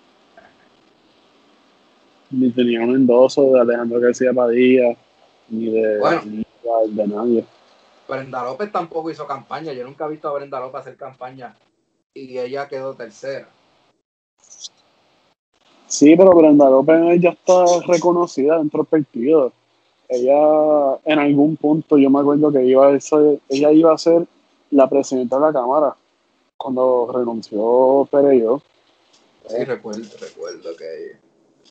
Ni tenía un endoso de Alejandro García Padilla, ni de Bueno, Aníbal, de nadie. Brenda López tampoco hizo campaña. Yo nunca he visto a Brenda López hacer campaña y ella quedó tercera. Sí, pero Brenda López ya está reconocida dentro del partido. Ella, en algún punto, yo me acuerdo que iba a ser, ella iba a ser la presidenta de la Cámara cuando renunció Pereyó. Sí, recuerdo, recuerdo que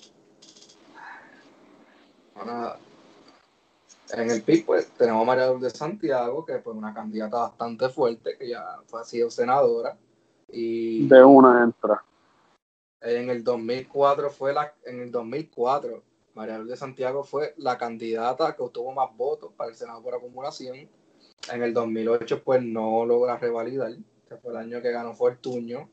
ahora, en el P I B pues tenemos a María Lourdes Santiago, que fue una candidata bastante fuerte, que ya fue, ha sido senadora. De Y una entra. en el dos mil cuatro fue la, en el dos mil cuatro María Lourdes Santiago fue la candidata que obtuvo más votos para el Senado por acumulación. En el dos mil ocho pues no logra revalidar, que fue el año que ganó Fortuño.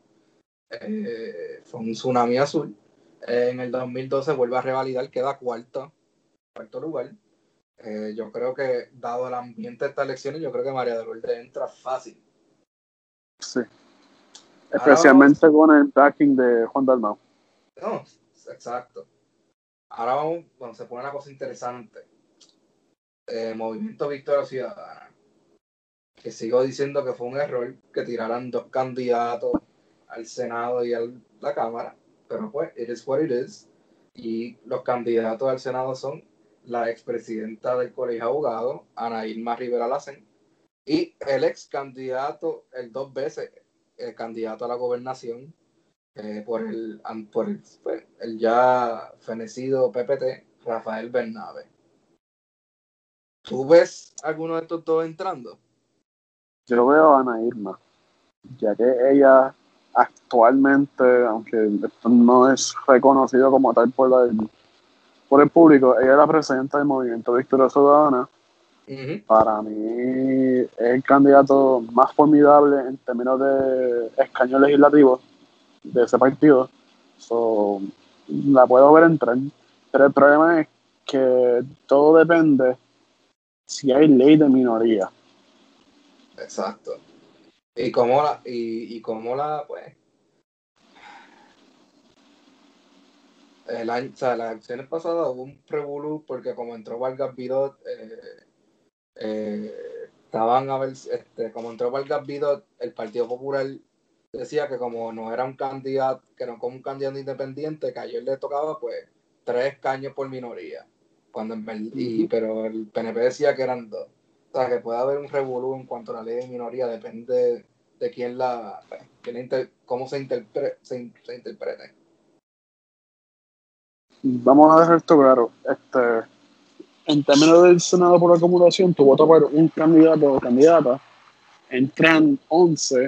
Eh, fue un tsunami azul. Eh, en el dos mil doce vuelve a revalidar, queda cuarta. cuarto lugar. Eh, yo creo que, dado el ambiente de estas elecciones, yo creo que María de Lourdes entra fácil. Sí. Ahora vamos. Especialmente con el backing de Juan Dalmau. No, exacto. Ahora vamos, bueno, se pone una cosa interesante. Eh, Movimiento Victoria Ciudadana. Que sigo diciendo que fue un error que tiraran dos candidatos al Senado y a la Cámara. Pero pues, it is what it is. Y los candidatos al Senado son la expresidenta del Colegio de Abogados, Ana Irma Rivera Lacen, y el ex candidato, el dos veces el candidato a la gobernación, eh, por, el, por el, pues, el ya fenecido P P T, Rafael Bernabe. ¿Tú ves alguno de estos dos entrando? Yo veo a Ana Irma, ya que ella actualmente, aunque esto no es reconocido como tal por, la, por el público, ella es la presidenta del Movimiento Victoria Ciudadana. Uh-huh. Para mí es el candidato más formidable en términos de escaños legislativos de ese partido. So, la puedo ver entrar. Pero el problema es que todo depende si hay ley de minoría. Exacto. Y cómo la, y, y cómo la, pues, el año, o sea, las elecciones pasadas hubo un revolú porque como entró Vargas Vidot, eh, eh, estaban a ver, este, como entró Vargas Vidot, el Partido Popular decía que como no era un candidato, que no como un candidato independiente, que a ellos le tocaba, pues, tres escaños por minoría. Cuando en verdad, y, Uh-huh. pero el P N P decía que eran dos. O sea, que puede haber un revolú en cuanto a la ley de minoría, depende de quién la, pues, quién inter, cómo se, interpre, se, se interprete. Vamos a dejar esto claro. Este, en términos del Senado por acumulación, tu voto por un candidato o candidata, entran once.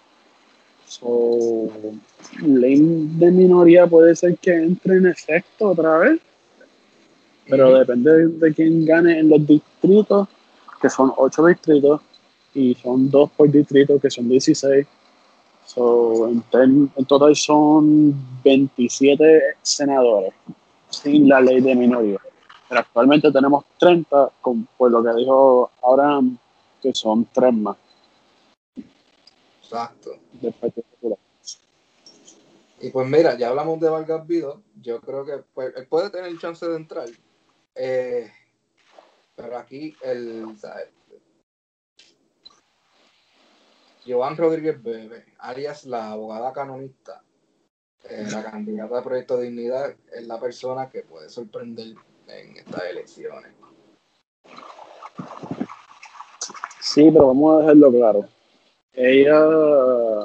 So, ley de minoría puede ser que entre en efecto otra vez, pero Uh-huh. depende de, de quién gane en los distritos, que son ocho distritos, y son dos por distrito, que son dieciséis. So, en, ten, en total son veintisiete senadores sin la ley de minoría. Pero actualmente tenemos treinta, con, por lo que dijo Abraham, que son tres más Exacto. del Partido Popular. Y pues mira, ya hablamos de Vargas Vidot, yo creo que pues, él puede tener chance de entrar, eh, pero aquí el, ¿sabes? Joan Rodríguez Bebe, alias la abogada canonista, eh, la candidata de Proyecto de Dignidad, es la persona que puede sorprender en estas elecciones. Sí, pero vamos a dejarlo claro. Ella,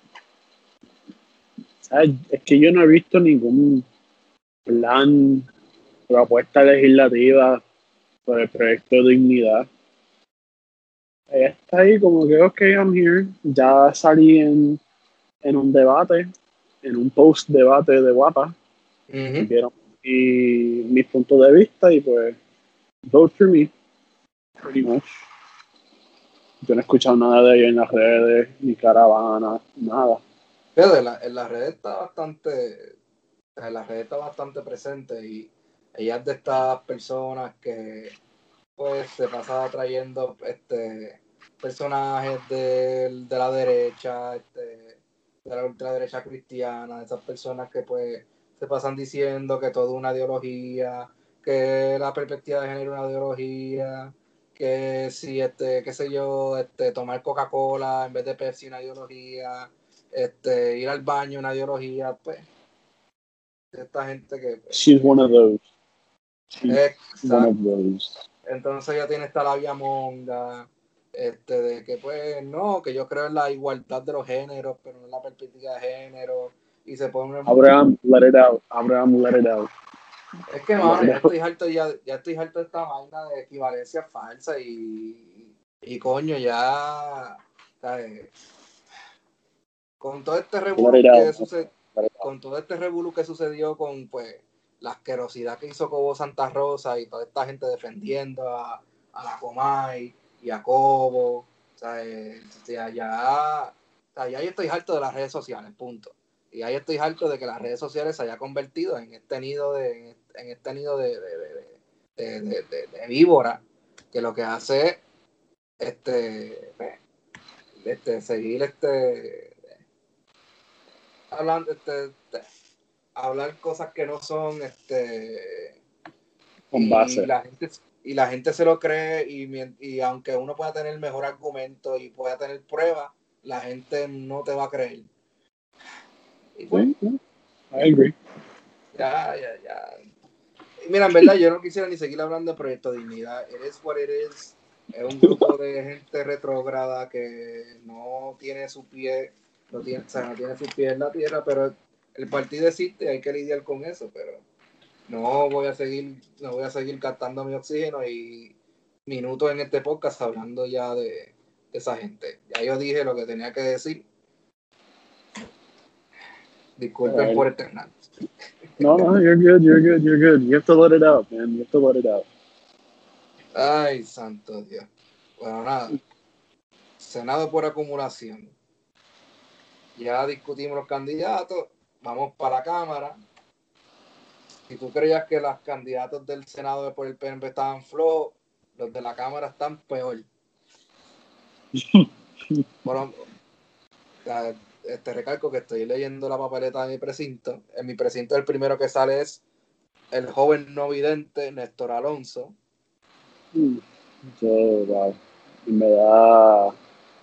¿sabes? Es que yo no he visto ningún plan, propuesta legislativa por el proyecto de Dignidad. Ella está ahí como que, ok, I'm here. Ya salí en, en un debate, en un post debate de Guapa. Uh-huh. Vieron y mis puntos de vista y pues, vote for me, pretty much. Yo no he escuchado nada de ella en las redes, ni caravana, nada. Pero en la, en la red está bastante, en la red está bastante presente y ella es de estas personas que pues se pasa trayendo este personajes de, de la derecha, este, de la ultraderecha cristiana, esas personas que pues se pasan diciendo que todo es una ideología, que la perspectiva de género es una ideología, que si este, qué sé yo, este, tomar Coca-Cola en vez de Pepsi una ideología, este, ir al baño una ideología, pues, esta gente que pues, She's one of those. She's one of exacto. those. Entonces ya tiene esta labia monga, este, de que pues no, que yo creo en la igualdad de los géneros, pero no en la perspectiva de género, y se pone... Abraham, let it out. Abraham, let it out. Es que, Let mano, it ya out. estoy harto, ya, ya estoy harto de esta vaina de equivalencia falsa y, y coño, ya, ¿sabes? Con todo este Let it revolú out. que sucede, Let it out. con todo este revolú que sucedió con pues la asquerosidad que hizo Cobo Santa Rosa y toda esta gente defendiendo a, a la Comay y a Cobo, o sea, eh, o sea, ya, o sea, ya yo estoy harto de las redes sociales, punto. Y ahí estoy harto de que las redes sociales se haya convertido en este nido de, en este nido de, de, de, de de, de, de, de víbora, que lo que hace es este, este, seguir este, hablando, este, este, hablar cosas que no son, este, Con y base. la gente y la gente se lo cree y, y aunque uno pueda tener el mejor argumento y pueda tener pruebas, la gente no te va a creer. Y pues, Sí, sí. I agree. ya, ya, ya. Y mira, en verdad yo no quisiera ni seguir hablando de Proyecto Dignidad. It is what it is. Es un grupo de gente retrógrada que no tiene su pie, no tiene, o sea, no tiene su pie en la tierra, pero el partido existe, hay que lidiar con eso, pero no voy a seguir, no voy a seguir gastando mi oxígeno y minutos en este podcast hablando ya de, de esa gente. Ya yo dije lo que tenía que decir. Disculpen Well, por externar. no, no, you're good, you're good, you're good. You have to let it out, man. You have to let it out. Ay, santo Dios. Bueno, nada. Senado por acumulación. Ya discutimos los candidatos. Vamos para la Cámara. Si tú creías que los candidatos del Senado por el P N P estaban flojos, los de la Cámara están peor. Bueno, este recalco que estoy leyendo la papeleta de mi precinto. En mi precinto el primero que sale es el joven no vidente Néstor Alonso. So, wow. Me da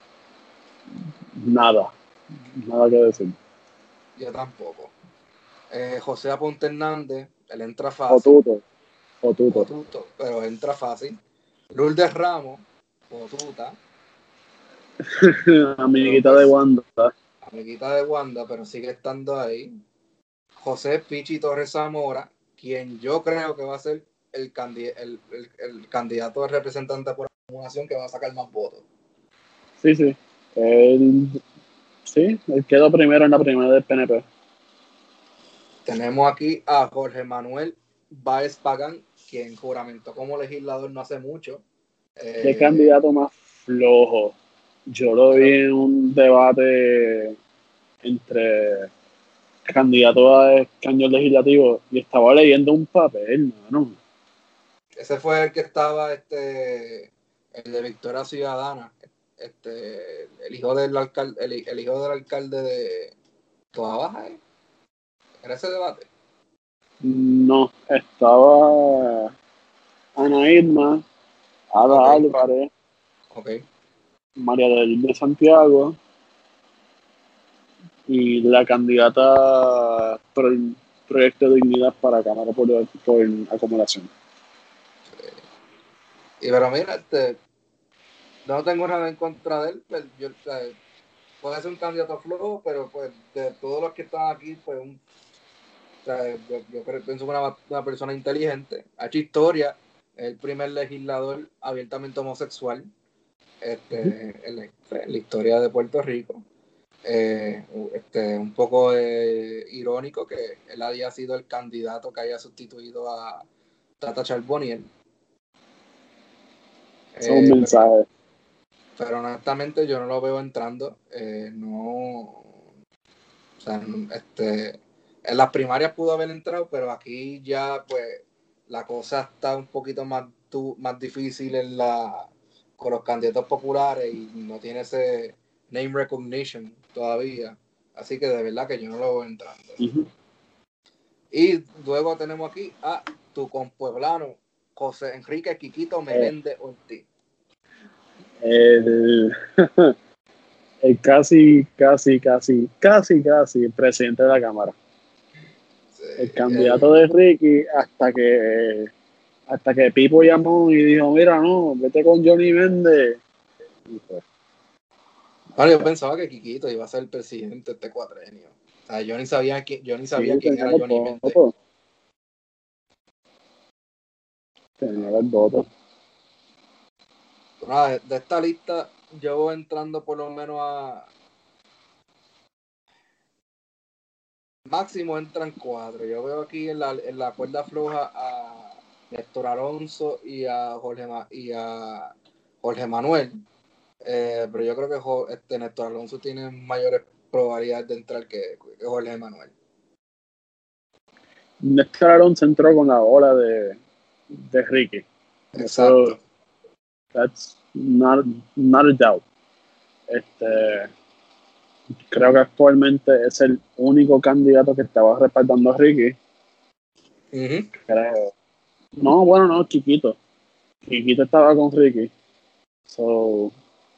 nada, nada que decir. Yo tampoco. Eh, José Aponte Hernández, él entra fácil. Fotuto, fotuto. Fotuto, pero entra fácil. Lourdes Ramos, fotuta. Amiguita Pues, de Wanda. amiguita de Wanda, pero sigue estando ahí. José Pichi Torres Zamora, quien yo creo que va a ser el, candid el, el, el candidato de representante por acumulación que va a sacar más votos. Sí, sí. Él, sí, él quedó primero en la primera del P N P. Tenemos aquí a Jorge Manuel Báez Pagán, quien juramentó como legislador no hace mucho. Qué Eh, candidato más flojo. Yo lo vi pero, en un debate entre candidatos a escaños legislativos y estaba leyendo un papel, mano. ese fue el que estaba, este, el de Victoria Ciudadana, este, el hijo del alcalde, el, el hijo del alcalde de Toda Baja, ¿eh? Era ese debate. No, estaba Ana Irma, Ada Okay, Álvarez, okay. María del de Santiago y la candidata por el proyecto de dignidad para Cámara por, por acumulación. Y pero mira, este, no tengo nada en contra de él, pero yo, o sea, puede ser un candidato flojo, pero pues de todos los que están aquí, pues un, o sea, yo, yo creo, pienso que una, una persona inteligente, ha hecho historia, es el primer legislador abiertamente homosexual este, uh-huh. en, la, en la historia de Puerto Rico. Eh, este, un poco eh, irónico que él haya sido el candidato que haya sustituido a Tata Charbonnier. Es un Eh, mensaje. pero, pero honestamente yo no lo veo entrando. Eh, no, o sea, este, en las primarias pudo haber entrado, pero aquí ya pues la cosa está un poquito más, tu, más difícil en la, con los candidatos populares y no tiene ese name recognition todavía. Así que de verdad que yo no lo veo entrando. Uh-huh. Y luego tenemos aquí a tu compueblano, José Enrique Quiquito Meléndez eh, Ortiz. El, el casi, casi, casi, casi, casi presidente de la Cámara. Sí, el candidato el... de Ricky hasta que hasta que Pipo llamó y dijo, mira, no, vete con Johnny Méndez. Y pues, bueno, yo pensaba que Quiquito iba a ser el presidente de este cuatrenio. O sea, yo ni sabía, que, yo ni sabía sí, quién era Johnny Méndez. Tenía el voto. Bueno, de, de esta lista, yo voy entrando por lo menos a... Máximo entran cuatro. Yo veo aquí en la, en la cuerda floja a Néstor Alonso y a Jorge, y a Jorge Manuel. Eh, pero yo creo que este Néstor Alonso tiene mayores probabilidades de entrar que, que Jorge Manuel. Néstor Alonso entró con la ola de, de Ricky. Exacto. Eso, that's not, not a doubt. Este, creo que actualmente es el único candidato que estaba respaldando a Ricky. Uh-huh. Creo. No, bueno, no, Chiquito. Chiquito estaba con Ricky. So,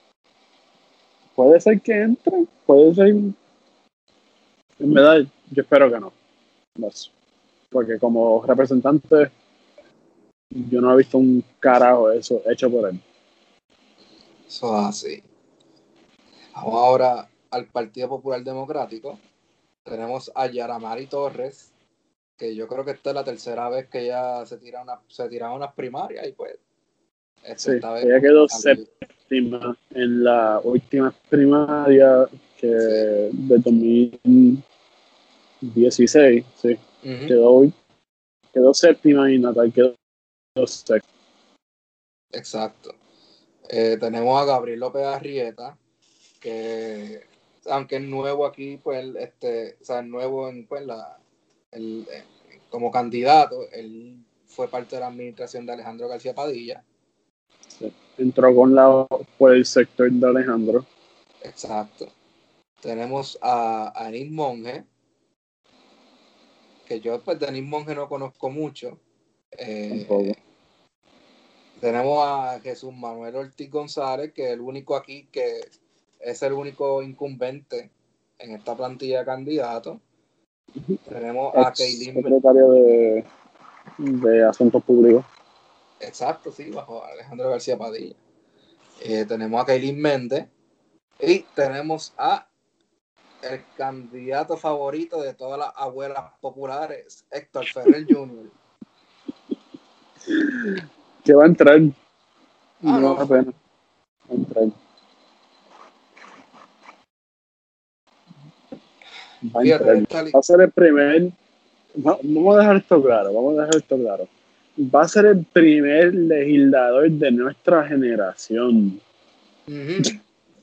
puede ser que entre, puede ser. En verdad, yo espero que no. no sé. Porque como representante, yo no he visto un carajo eso hecho por él. Eso es así. Vamos ahora al Partido Popular Democrático. Tenemos a Yaramari Torres, que yo creo que esta es la tercera vez que ella se tira una, se tira unas primarias y pues este, Sí, esta vez ella pues, quedó salió. séptima en la última primaria que Sí. de dos mil dieciséis, sí. Uh-huh. Quedó, quedó séptima y Natal quedó sexta. Exacto. Eh, tenemos a Gabriel López Arrieta, que aunque es nuevo aquí, pues, este, o sea, es nuevo en, pues, la, el, eh, como candidato, él fue parte de la administración de Alejandro García Padilla. Sí. Entró con la, por el sector de Alejandro. Exacto. Tenemos a, a Anís Monge, que yo pues de Anís Monge no conozco mucho. Eh, Tampoco. tenemos a Jesús Manuel Ortiz González, que es el único aquí que es el único incumbente en esta plantilla de candidatos. Tenemos a Ex Keilin. secretario de, de Asuntos Públicos. Exacto, sí, bajo Alejandro García Padilla. Eh, tenemos a Keilin Méndez y tenemos a el candidato favorito de todas las abuelas populares, Héctor Ferrer junior Que va a entrar. Ah, No no. da pena. Va a entrar. Va a Fíjate, entrar. esta li- Va a ser el primer. Vamos a dejar esto claro. Vamos a dejar esto claro. Va a ser el primer legislador de nuestra generación. uh-huh.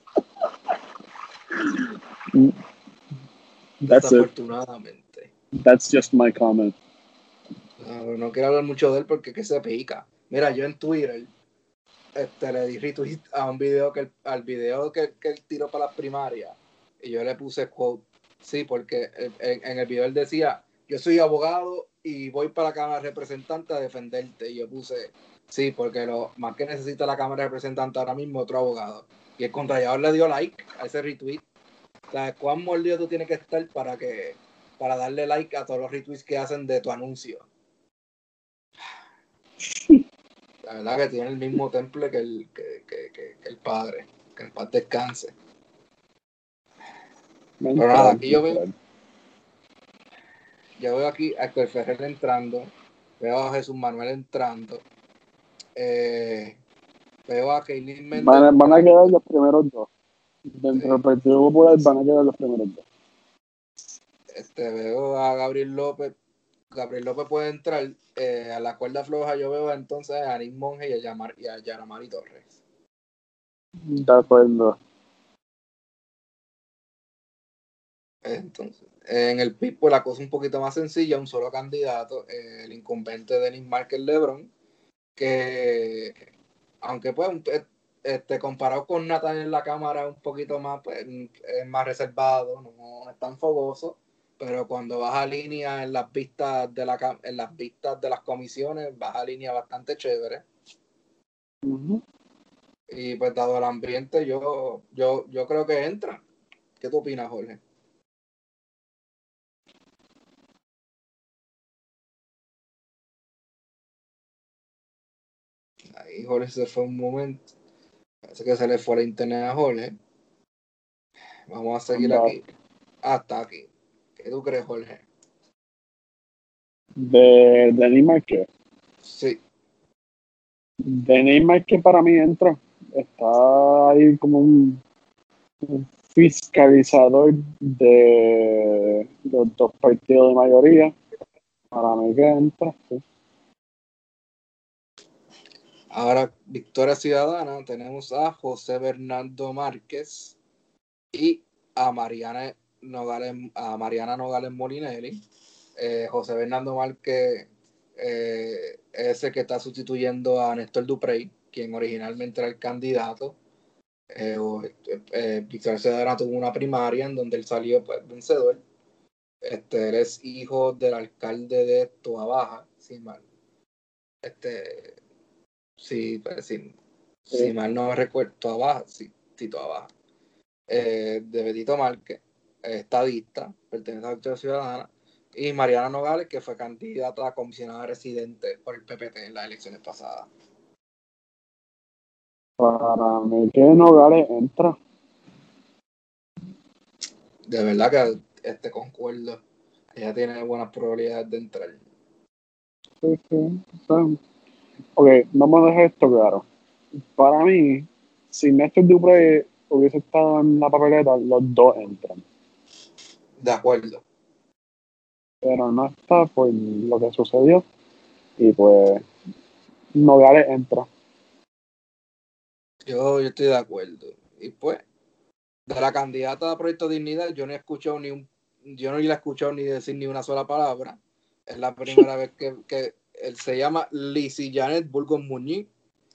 That's it. Desafortunadamente. That's just my comment. No, no quiero hablar mucho de él porque que se pica. Mira, yo en Twitter este, le di retweet a un video que al video que, que él tiró para las primarias y yo le puse quote. Sí, porque en, en el video él decía, yo soy abogado y voy para la Cámara de Representantes a defenderte. Y yo puse, sí, porque lo más que necesita la Cámara de Representantes ahora mismo otro abogado. Y el contrallador le dio like a ese retweet. O sea, ¿cuán mordido tú tienes que estar para que para darle like a todos los retweets que hacen de tu anuncio? La verdad que tiene el mismo temple que el, que, que, que, que el padre. Que el paz descanse. Va a Pero entrar, nada, va aquí a yo veo, entrar. yo veo aquí a Héctor Ferrer entrando, veo a Jesús Manuel entrando, eh, veo a Keilin Méndez Van a, van a quedar entrando, los primeros dos. Dentro sí, del Partido Popular van a quedar los primeros dos. este, veo a Gabriel López, Gabriel López puede entrar, eh, a la cuerda floja yo veo entonces a Anís Monge y a, Yamar, y a Yaramari Torres. De acuerdo. Entonces, en el P I B pues la cosa un poquito más sencilla, un solo candidato, eh, el incumbente Denis Márquez Lebrón, que aunque pues este, comparado con Nathan en la cámara un poquito más, pues es más reservado, no es tan fogoso, pero cuando baja línea en las vistas de la en las vistas de las comisiones, baja línea bastante chévere. Uh-huh. Y pues dado el ambiente, yo, yo, yo creo que entra. ¿Qué tú opinas, Jorge? Ahí Jorge se fue un momento. Parece que se le fue la internet a Jorge. Vamos a seguir Anda. aquí. Hasta aquí. ¿Qué tú crees, Jorge? De, de Neymar que. Sí. De Neymar que para mí entra. Está ahí como un, un fiscalizador de los dos partidos de mayoría. Para mí que entra. Sí. Ahora, Victoria Ciudadana, tenemos a José Bernardo Márquez y a Mariana Nogales, a Mariana Nogales Molinelli. Eh, José Bernardo Márquez eh, es el que está sustituyendo a Néstor Duprey, quien originalmente era el candidato. Eh, o, eh, Víctor Sedana tuvo una primaria en donde él salió pues, vencedor. Este, él es hijo del alcalde de Toa Baja, si mal, este, si, pues, si, si Sí. mal no recuerdo, Toa Baja, sí, sí, Toa Baja, eh, de Betito Márquez, eh, estadista, pertenece a la Victoria Ciudadana, y Mariana Nogales, que fue candidata a comisionada residente por el P P T en las elecciones pasadas. Para mí que Nogales entra. De verdad que este concuerdo, ella tiene buenas probabilidades de entrar. Sí, sí. O sea, ok, vamos a dejar esto claro. Para mí, si Néstor Duprey hubiese estado en la papeleta, los dos entran. De acuerdo. Pero no está por lo que sucedió. Y pues Nogales entra. Yo, yo estoy de acuerdo. Y pues, de la candidata a Proyecto Dignidad, yo no he escuchado ni un, yo no la he escuchado ni decir ni una sola palabra. Es la primera vez que, que él se llama Lizzy Janet Burgos Muñiz.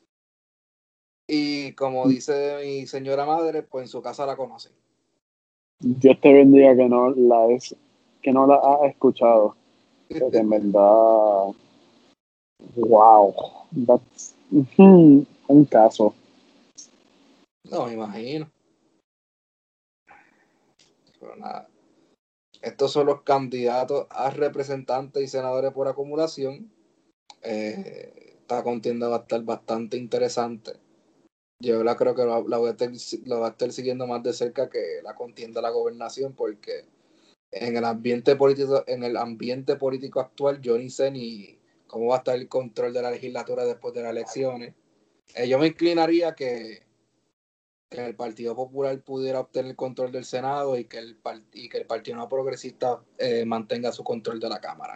Y como dice mi señora madre, pues en su casa la conocen. Dios te bendiga que no la es, que no la has escuchado. Porque en verdad, wow, that's mm, un caso. No me imagino. Pero nada. Estos son los candidatos a representantes y senadores por acumulación. Eh, esta contienda va a estar bastante interesante. Yo la creo que la, la, voy a estar, la voy a estar siguiendo más de cerca que la contienda de la gobernación, porque en el ambiente político, en el ambiente político actual, yo ni sé ni cómo va a estar el control de la legislatura después de las elecciones. Eh, yo me inclinaría que, que el Partido Popular pudiera obtener el control del Senado y que el, y que el Partido No Progresista eh, mantenga su control de la Cámara.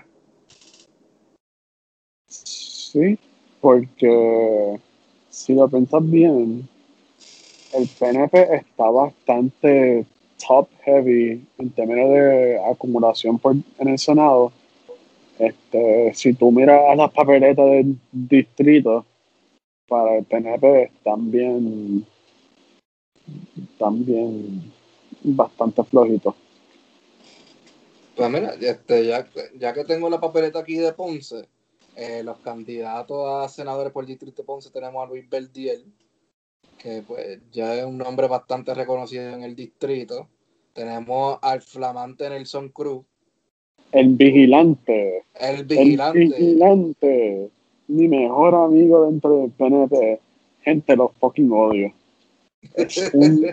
Sí, porque si lo piensas bien, el P N P está bastante top heavy en términos de acumulación por, en el Senado. Este, si tú miras a las papeletas del distrito para el P N P están bien, están bien bastante flojitos. Pues mira, este, ya, ya que tengo la papeleta aquí de Ponce, eh, los candidatos a senadores por el distrito de Ponce tenemos a Luis Verdiel, que pues ya es un nombre bastante reconocido en el distrito. Tenemos al flamante Nelson Cruz, El vigilante, el el vigilante. vigilante, mi mejor amigo dentro del P N P. Gente, los fucking odio. Es un.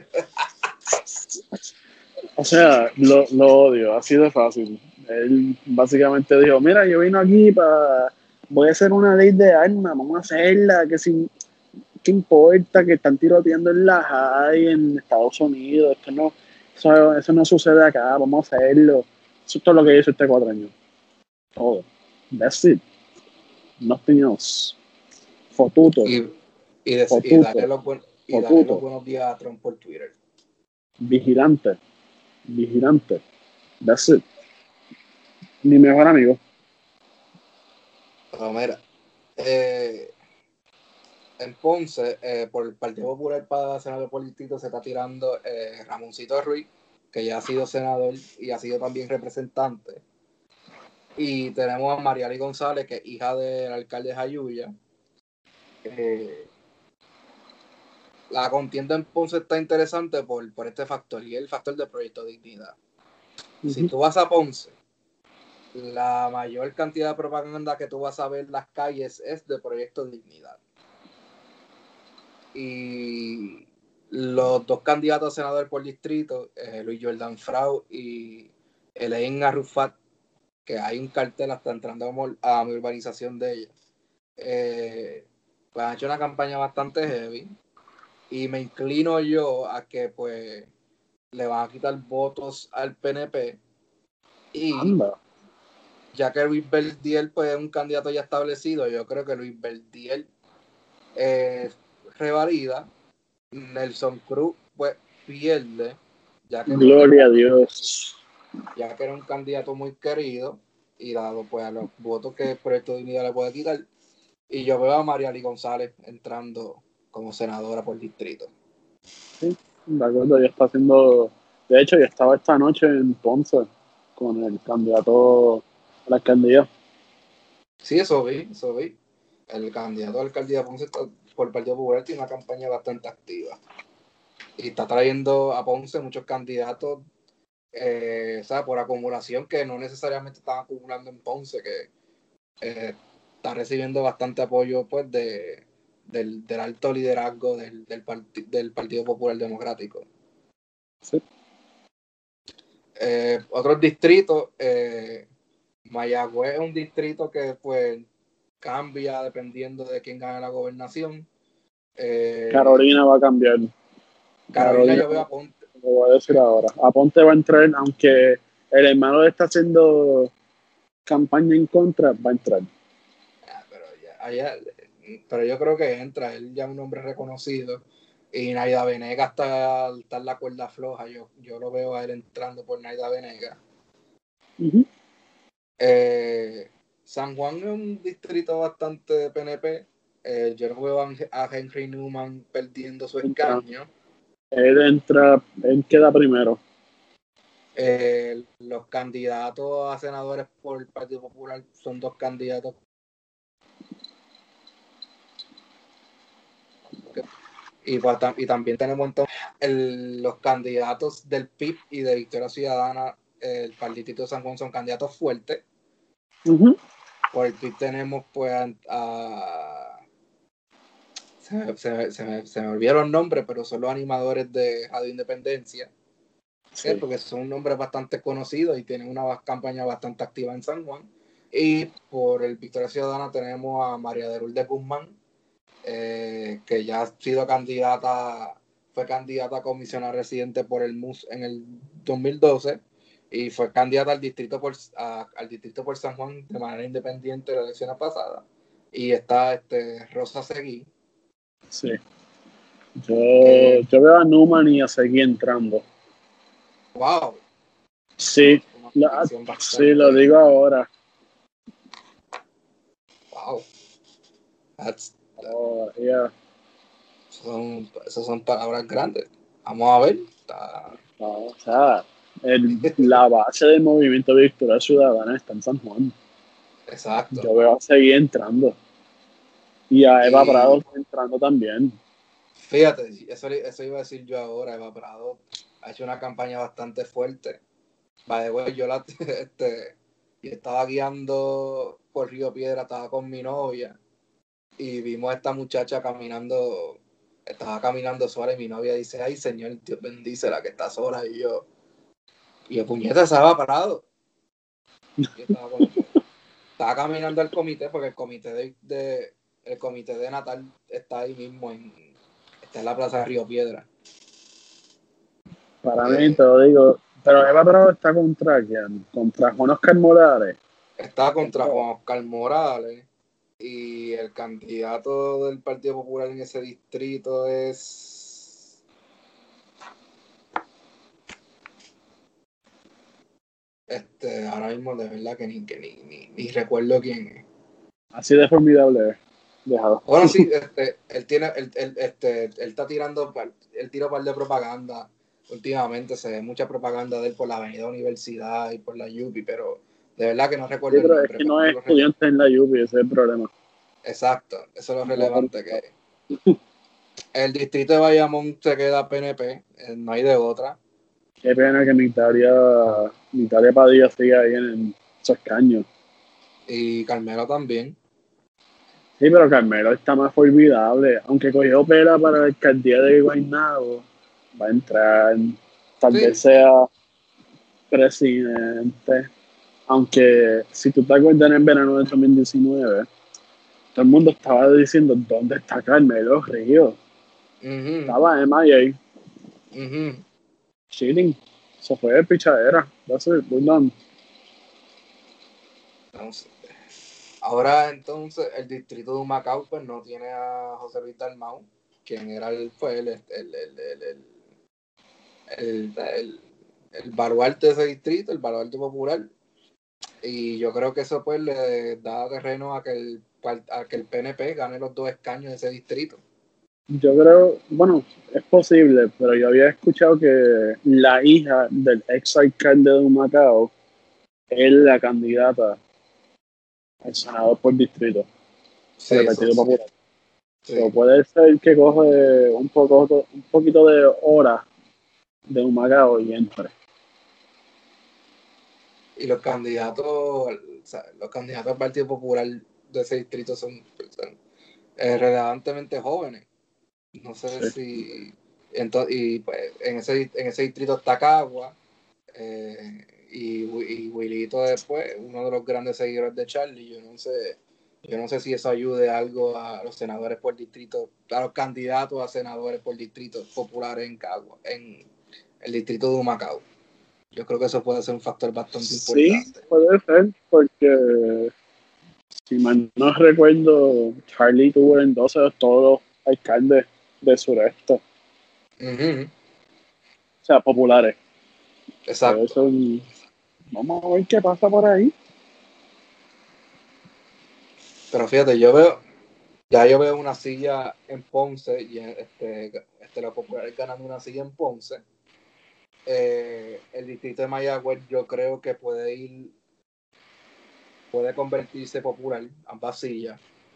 O sea, lo, lo odio, así de fácil. Él básicamente dijo: Mira, yo vine aquí para. Voy a hacer una ley de armas, vamos a hacerla, que sin. ¿Qué importa que están tiroteando en la high en Estados Unidos? Esto no, eso, eso no sucede acá, vamos a hacerlo. Eso es todo lo que hizo este cuatro años. Todo. That's it. Nothing else. Fotuto. Y, y, de, y, darle Fotuto. los buen, y darle los Fotuto. buenos días a Trump por Twitter. Vigilante. Vigilante. That's it. Mi mejor amigo. Pero mira, eh, en Ponce, eh, por el Partido Popular para senador por el distrito se está tirando eh, Ramoncito Ruiz, que ya ha sido senador y ha sido también representante. Y tenemos a Mariali González, que es hija del alcalde de Jayuya. Eh, la contienda en Ponce está interesante por, por este factor, y el factor de Proyecto Dignidad. Si Uh-huh. tú vas a Ponce, la mayor cantidad de propaganda que tú vas a ver en las calles es de Proyecto Dignidad. Y los dos candidatos a senador por distrito, eh, Luis Jordan Frau y Elaine Arrufat, que hay un cartel hasta entrando a mi urbanización de ella, eh, pues han hecho una campaña bastante heavy y me inclino yo a que pues le van a quitar votos al P N P y Anda. ya que Luis Verdiel pues, es un candidato ya establecido, yo creo que Luis Verdiel eh, revalida. Nelson Cruz pues pierde, ya que pues Gloria a era, Dios. ya que era un candidato muy querido, y dado pues a los votos que el Proyecto de Dignidad le puede quitar. Y yo veo a Mariali González entrando como senadora por distrito. Sí, de acuerdo, ya está haciendo. De hecho, ya estaba esta noche en Ponce con el candidato a la alcaldía. Sí, eso vi, eso vi. El candidato a la alcaldía de Ponce está, por el Partido Popular tiene una campaña bastante activa. Y está trayendo a Ponce muchos candidatos, eh, o sea, por acumulación que no necesariamente están acumulando en Ponce, que eh, está recibiendo bastante apoyo pues de, del, del alto liderazgo del, del, parti, del Partido Popular Democrático. Sí. Eh, otros distritos, eh, Mayagüez es un distrito que pues cambia dependiendo de quién gane la gobernación. Eh, Carolina va a cambiar. Carolina, Carolina, yo veo a Ponte. lo voy a decir ahora. Aponte va a entrar, aunque el hermano le está haciendo campaña en contra, va a entrar. Ah, pero, ya, allá, pero yo creo que entra, él ya es un hombre reconocido. Y Naida Venega está, está en la cuerda floja. Yo, yo lo veo a él entrando por Naida Venega. Uh-huh. Eh, San Juan es un distrito bastante P N P. Eh, yo no veo a Henry Newman perdiendo su Entra. escaño. Él entra, él queda primero. Eh, los candidatos a senadores por el Partido Popular son dos candidatos. Que, y, pues, y también tenemos entonces el, los candidatos del P I B y de Victoria Ciudadana, el Partido de San Juan son candidatos fuertes. Uh-huh. Por el P I B tenemos pues a, a Se me, se, me, se, me, se me olvidaron los nombres, pero son los animadores de Radio Independencia. Sí. Porque son un nombre bastante conocido y tienen una campaña bastante activa en San Juan. Y por el Victoria Ciudadana tenemos a María de Lourdes Guzmán, eh, que ya ha sido candidata, fue candidata a comisionada residente por el M U S en el dos mil doce y fue candidata al distrito por, a, al distrito por San Juan de manera independiente en la elección pasada. Y está este, Rosa Seguí. Sí. Yo, eh, yo veo a Newman y a seguir entrando. Wow. Sí, la, sí, lo digo ahora. Wow. That's, oh, yeah. son, esas son palabras grandes. Vamos a ver. Está... No, o sea, el, la base del movimiento Victoria Ciudadana está en San Juan. Exacto. Yo veo a seguir entrando. Y a Eva y... Prado está entrando también. Fíjate, eso, eso iba a decir yo ahora. Eva Prado ha hecho una campaña bastante fuerte. By the way, yo la, este, y estaba guiando por Río Piedra, estaba con mi novia y vimos a esta muchacha caminando, estaba caminando sola y mi novia dice, ay Señor, Dios bendice la que está sola, y yo, y el puñeta se Eva Prado. Yo estaba como que, estaba caminando al comité porque el comité de, de el comité de Natal está ahí mismo en, está en la plaza de Río Piedra. Para eh, mí te lo digo, pero Eva Prado está contra quién, contra Juan Oscar Morales. Está contra Juan Oscar Morales y el candidato del Partido Popular en ese distrito es este, ahora mismo de verdad que ni, que ni, ni, ni recuerdo quién es. Así de formidable. Dejado. Bueno, sí, este, él tiene, él, él, este, él está tirando, él tira un par de propaganda. Últimamente se ve mucha propaganda de él por la Avenida Universidad y por la U P I, pero de verdad que no recuerdo sí, pero el nombre. es que no es estudiante en la U P I, ese es el problema. Exacto, eso es lo relevante que el distrito de Bayamón se queda P N P, no hay de otra. Qué pena que Nitalia, Nitalia Padilla siga ahí en esos caños. Y Carmelo también. Sí, pero Carmelo está más formidable. Aunque cogió pela para la alcaldía de Guaynabo, va a entrar, tal sí. vez sea presidente. Aunque si tú te acuerdas en el verano de dos mil diecinueve, todo el mundo estaba diciendo, ¿dónde está Carmelo Ríos? Uh-huh. Estaba M I A. Uh-huh. Chilling. Se fue de pichadera. That's it. We're done. Entonces, ahora entonces el distrito de Macao pues no tiene a José Luis Dalmau, quien era el, fue el, el, el, el, el, el, el, el baluarte de ese distrito, el baluarte popular. Y yo creo que eso pues le da terreno a que el, a que el P N P gane los dos escaños de ese distrito. Yo creo, bueno, es posible, pero yo había escuchado que la hija del ex alcalde de Humacao es la candidata al senador por distrito, Sí, por el eso Partido sí. Popular. Sí. So, puede ser que coge un poco, un poquito de horas de Humacao y entre. Y los candidatos, o sea, los candidatos al Partido Popular de ese distrito son, son eh, relevantemente jóvenes. No sé Sí. si entonces, y pues en ese en ese distrito está Cagua, eh, y, y Wilito después, uno de los grandes seguidores de Charlie. Yo no sé, yo no sé si eso ayude algo a los senadores por distrito, a los candidatos a senadores por distrito populares en Cagua, en el distrito de Humacao. Yo creo que eso puede ser un factor bastante Sí, importante. puede ser, porque si mal no recuerdo, Charlie tuvo entonces todos los alcaldes del sureste, Uh-huh. o sea, populares. Por Exacto. eso, vamos a ver qué pasa por ahí. Pero fíjate, yo veo, ya yo veo una silla en Ponce, y este, este los populares ganando una silla en Ponce. Eh, el distrito de Mayagüez yo creo que puede ir, puede convertirse popular, ambas sillas.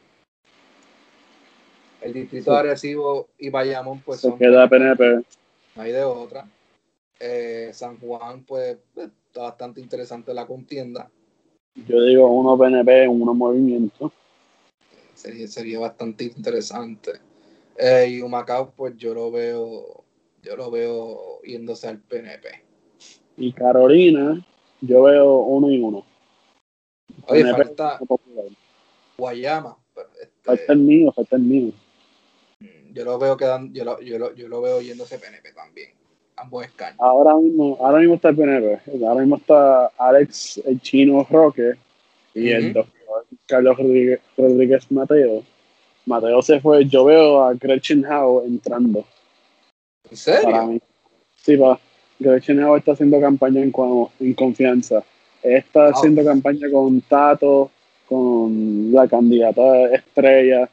El distrito de Se, Arecibo y Bayamón pues se son queda P N P, P N P. no hay de otra. Eh, San Juan pues está bastante interesante la contienda. Yo digo uno P N P, uno movimiento. Sería, sería bastante interesante. Eh, y Humacao pues yo lo veo, yo lo veo yéndose al P N P. Y Carolina, yo veo uno y uno. Oye, P N P, falta popular. Guayama, pero Falta el este, mío, falta el mío. yo lo veo quedando, yo lo, yo lo, yo lo veo yéndose P N P también, ambos escaños. Ahora mismo, ahora mismo está el P N P. Ahora mismo está Alex el Chino Roque y el Uh-huh. doctor Carlos Rodríguez, Rodríguez Mateo. Mateo se fue, yo veo a Gretchen Howe entrando ¿En para serio? mí. Sí, va. Gretchen Howe está haciendo campaña en, en confianza. Está Wow. haciendo campaña con Tato, con la candidata estrella.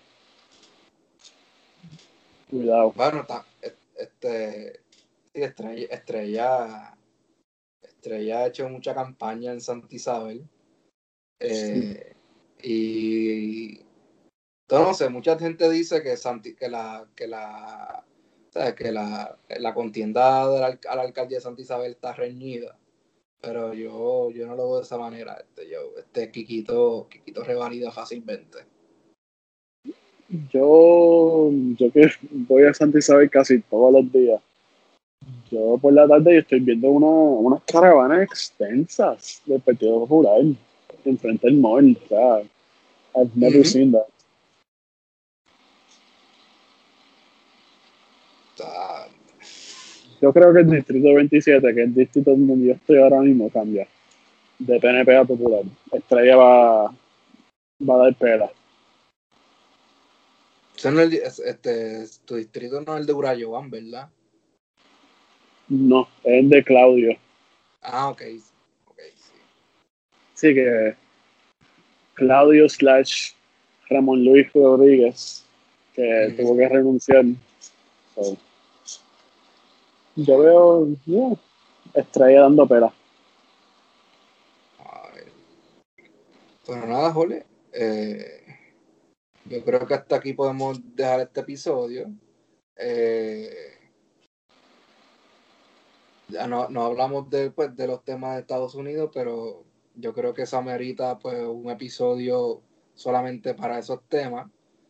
Cuidado. Bueno, está, este, sí, Estrella, Estrella, Estrella ha hecho mucha campaña en Santa Isabel. Sí. Eh, y no sé, mucha gente dice que, Santi, que la, que la, ¿sabes? Que la, la contienda de la, a la alcaldía de Santa Isabel está reñida. Pero yo, yo no lo veo de esa manera. Este, yo, este Quiquito, Quiquito revalida fácilmente. Yo, yo que voy a Santa Isabel casi todos los días. Yo por la tarde estoy viendo una, unas caravanas extensas del Partido Popular enfrente del mall. O sea, I've never Uh-huh. seen that. O sea, Yo creo que el distrito veintisiete, que es el distrito donde yo estoy ahora mismo, cambia de P N P a Popular. Estrella va, va a dar pela. ese no es el- es- este, tu distrito no es el de Urayoban, ¿verdad? No, es de Claudio. Ah, ok. Ok, sí. Sí que Claudio slash Ramón Luis Rodríguez, que Uh-huh. tuvo que renunciar. So, yo veo, yeah, Estrella dando pela. A ver. Bueno, nada, Jole. Eh, yo creo que hasta aquí podemos dejar este episodio. Eh, ya no, no hablamos de, pues, de los temas de Estados Unidos, pero yo creo que eso amerita pues, un episodio solamente para esos temas.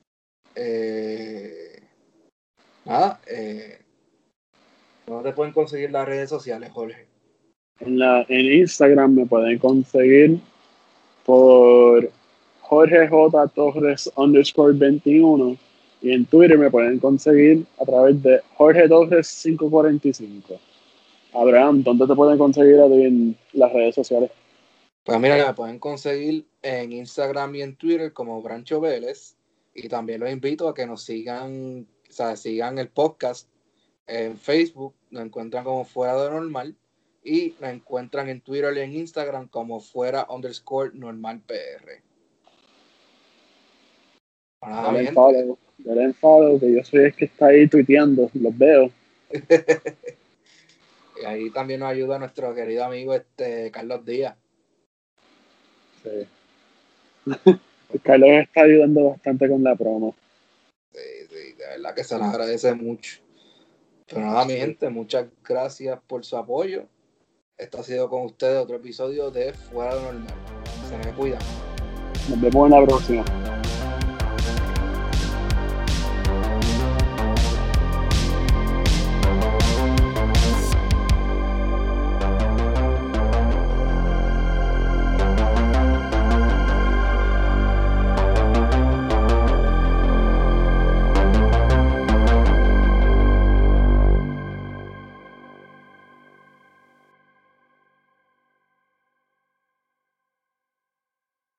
Eh, nada, eh, ¿dónde te pueden conseguir las redes sociales, Jorge? En, la, en Instagram me pueden conseguir por Jorge J. Torres underscore veintiuno y en Twitter me pueden conseguir a través de Jorge Torres quinientos cuarenta y cinco. Abraham, ¿dónde te pueden conseguir a ti en las redes sociales? Pues mira, me pueden conseguir en Instagram y en Twitter como Brancho Vélez. Y también los invito a que nos sigan, o sea, sigan el podcast en Facebook. Nos encuentran como Fuera de Normal. Y nos encuentran en Twitter y en Instagram como fuera underscore normal P R. Bueno, nada, mi Dale gente. follow, dale follow, que yo soy el que está ahí tuiteando, los veo. Y ahí también nos ayuda nuestro querido amigo este Carlos Díaz. Sí. Carlos está ayudando bastante con la promo. Sí, sí, de verdad que se nos agradece mucho. Pero nada, mi gente, muchas gracias por su apoyo. Esto ha sido con ustedes otro episodio de Fuera de Normal. Se me cuidan. Nos vemos en la próxima.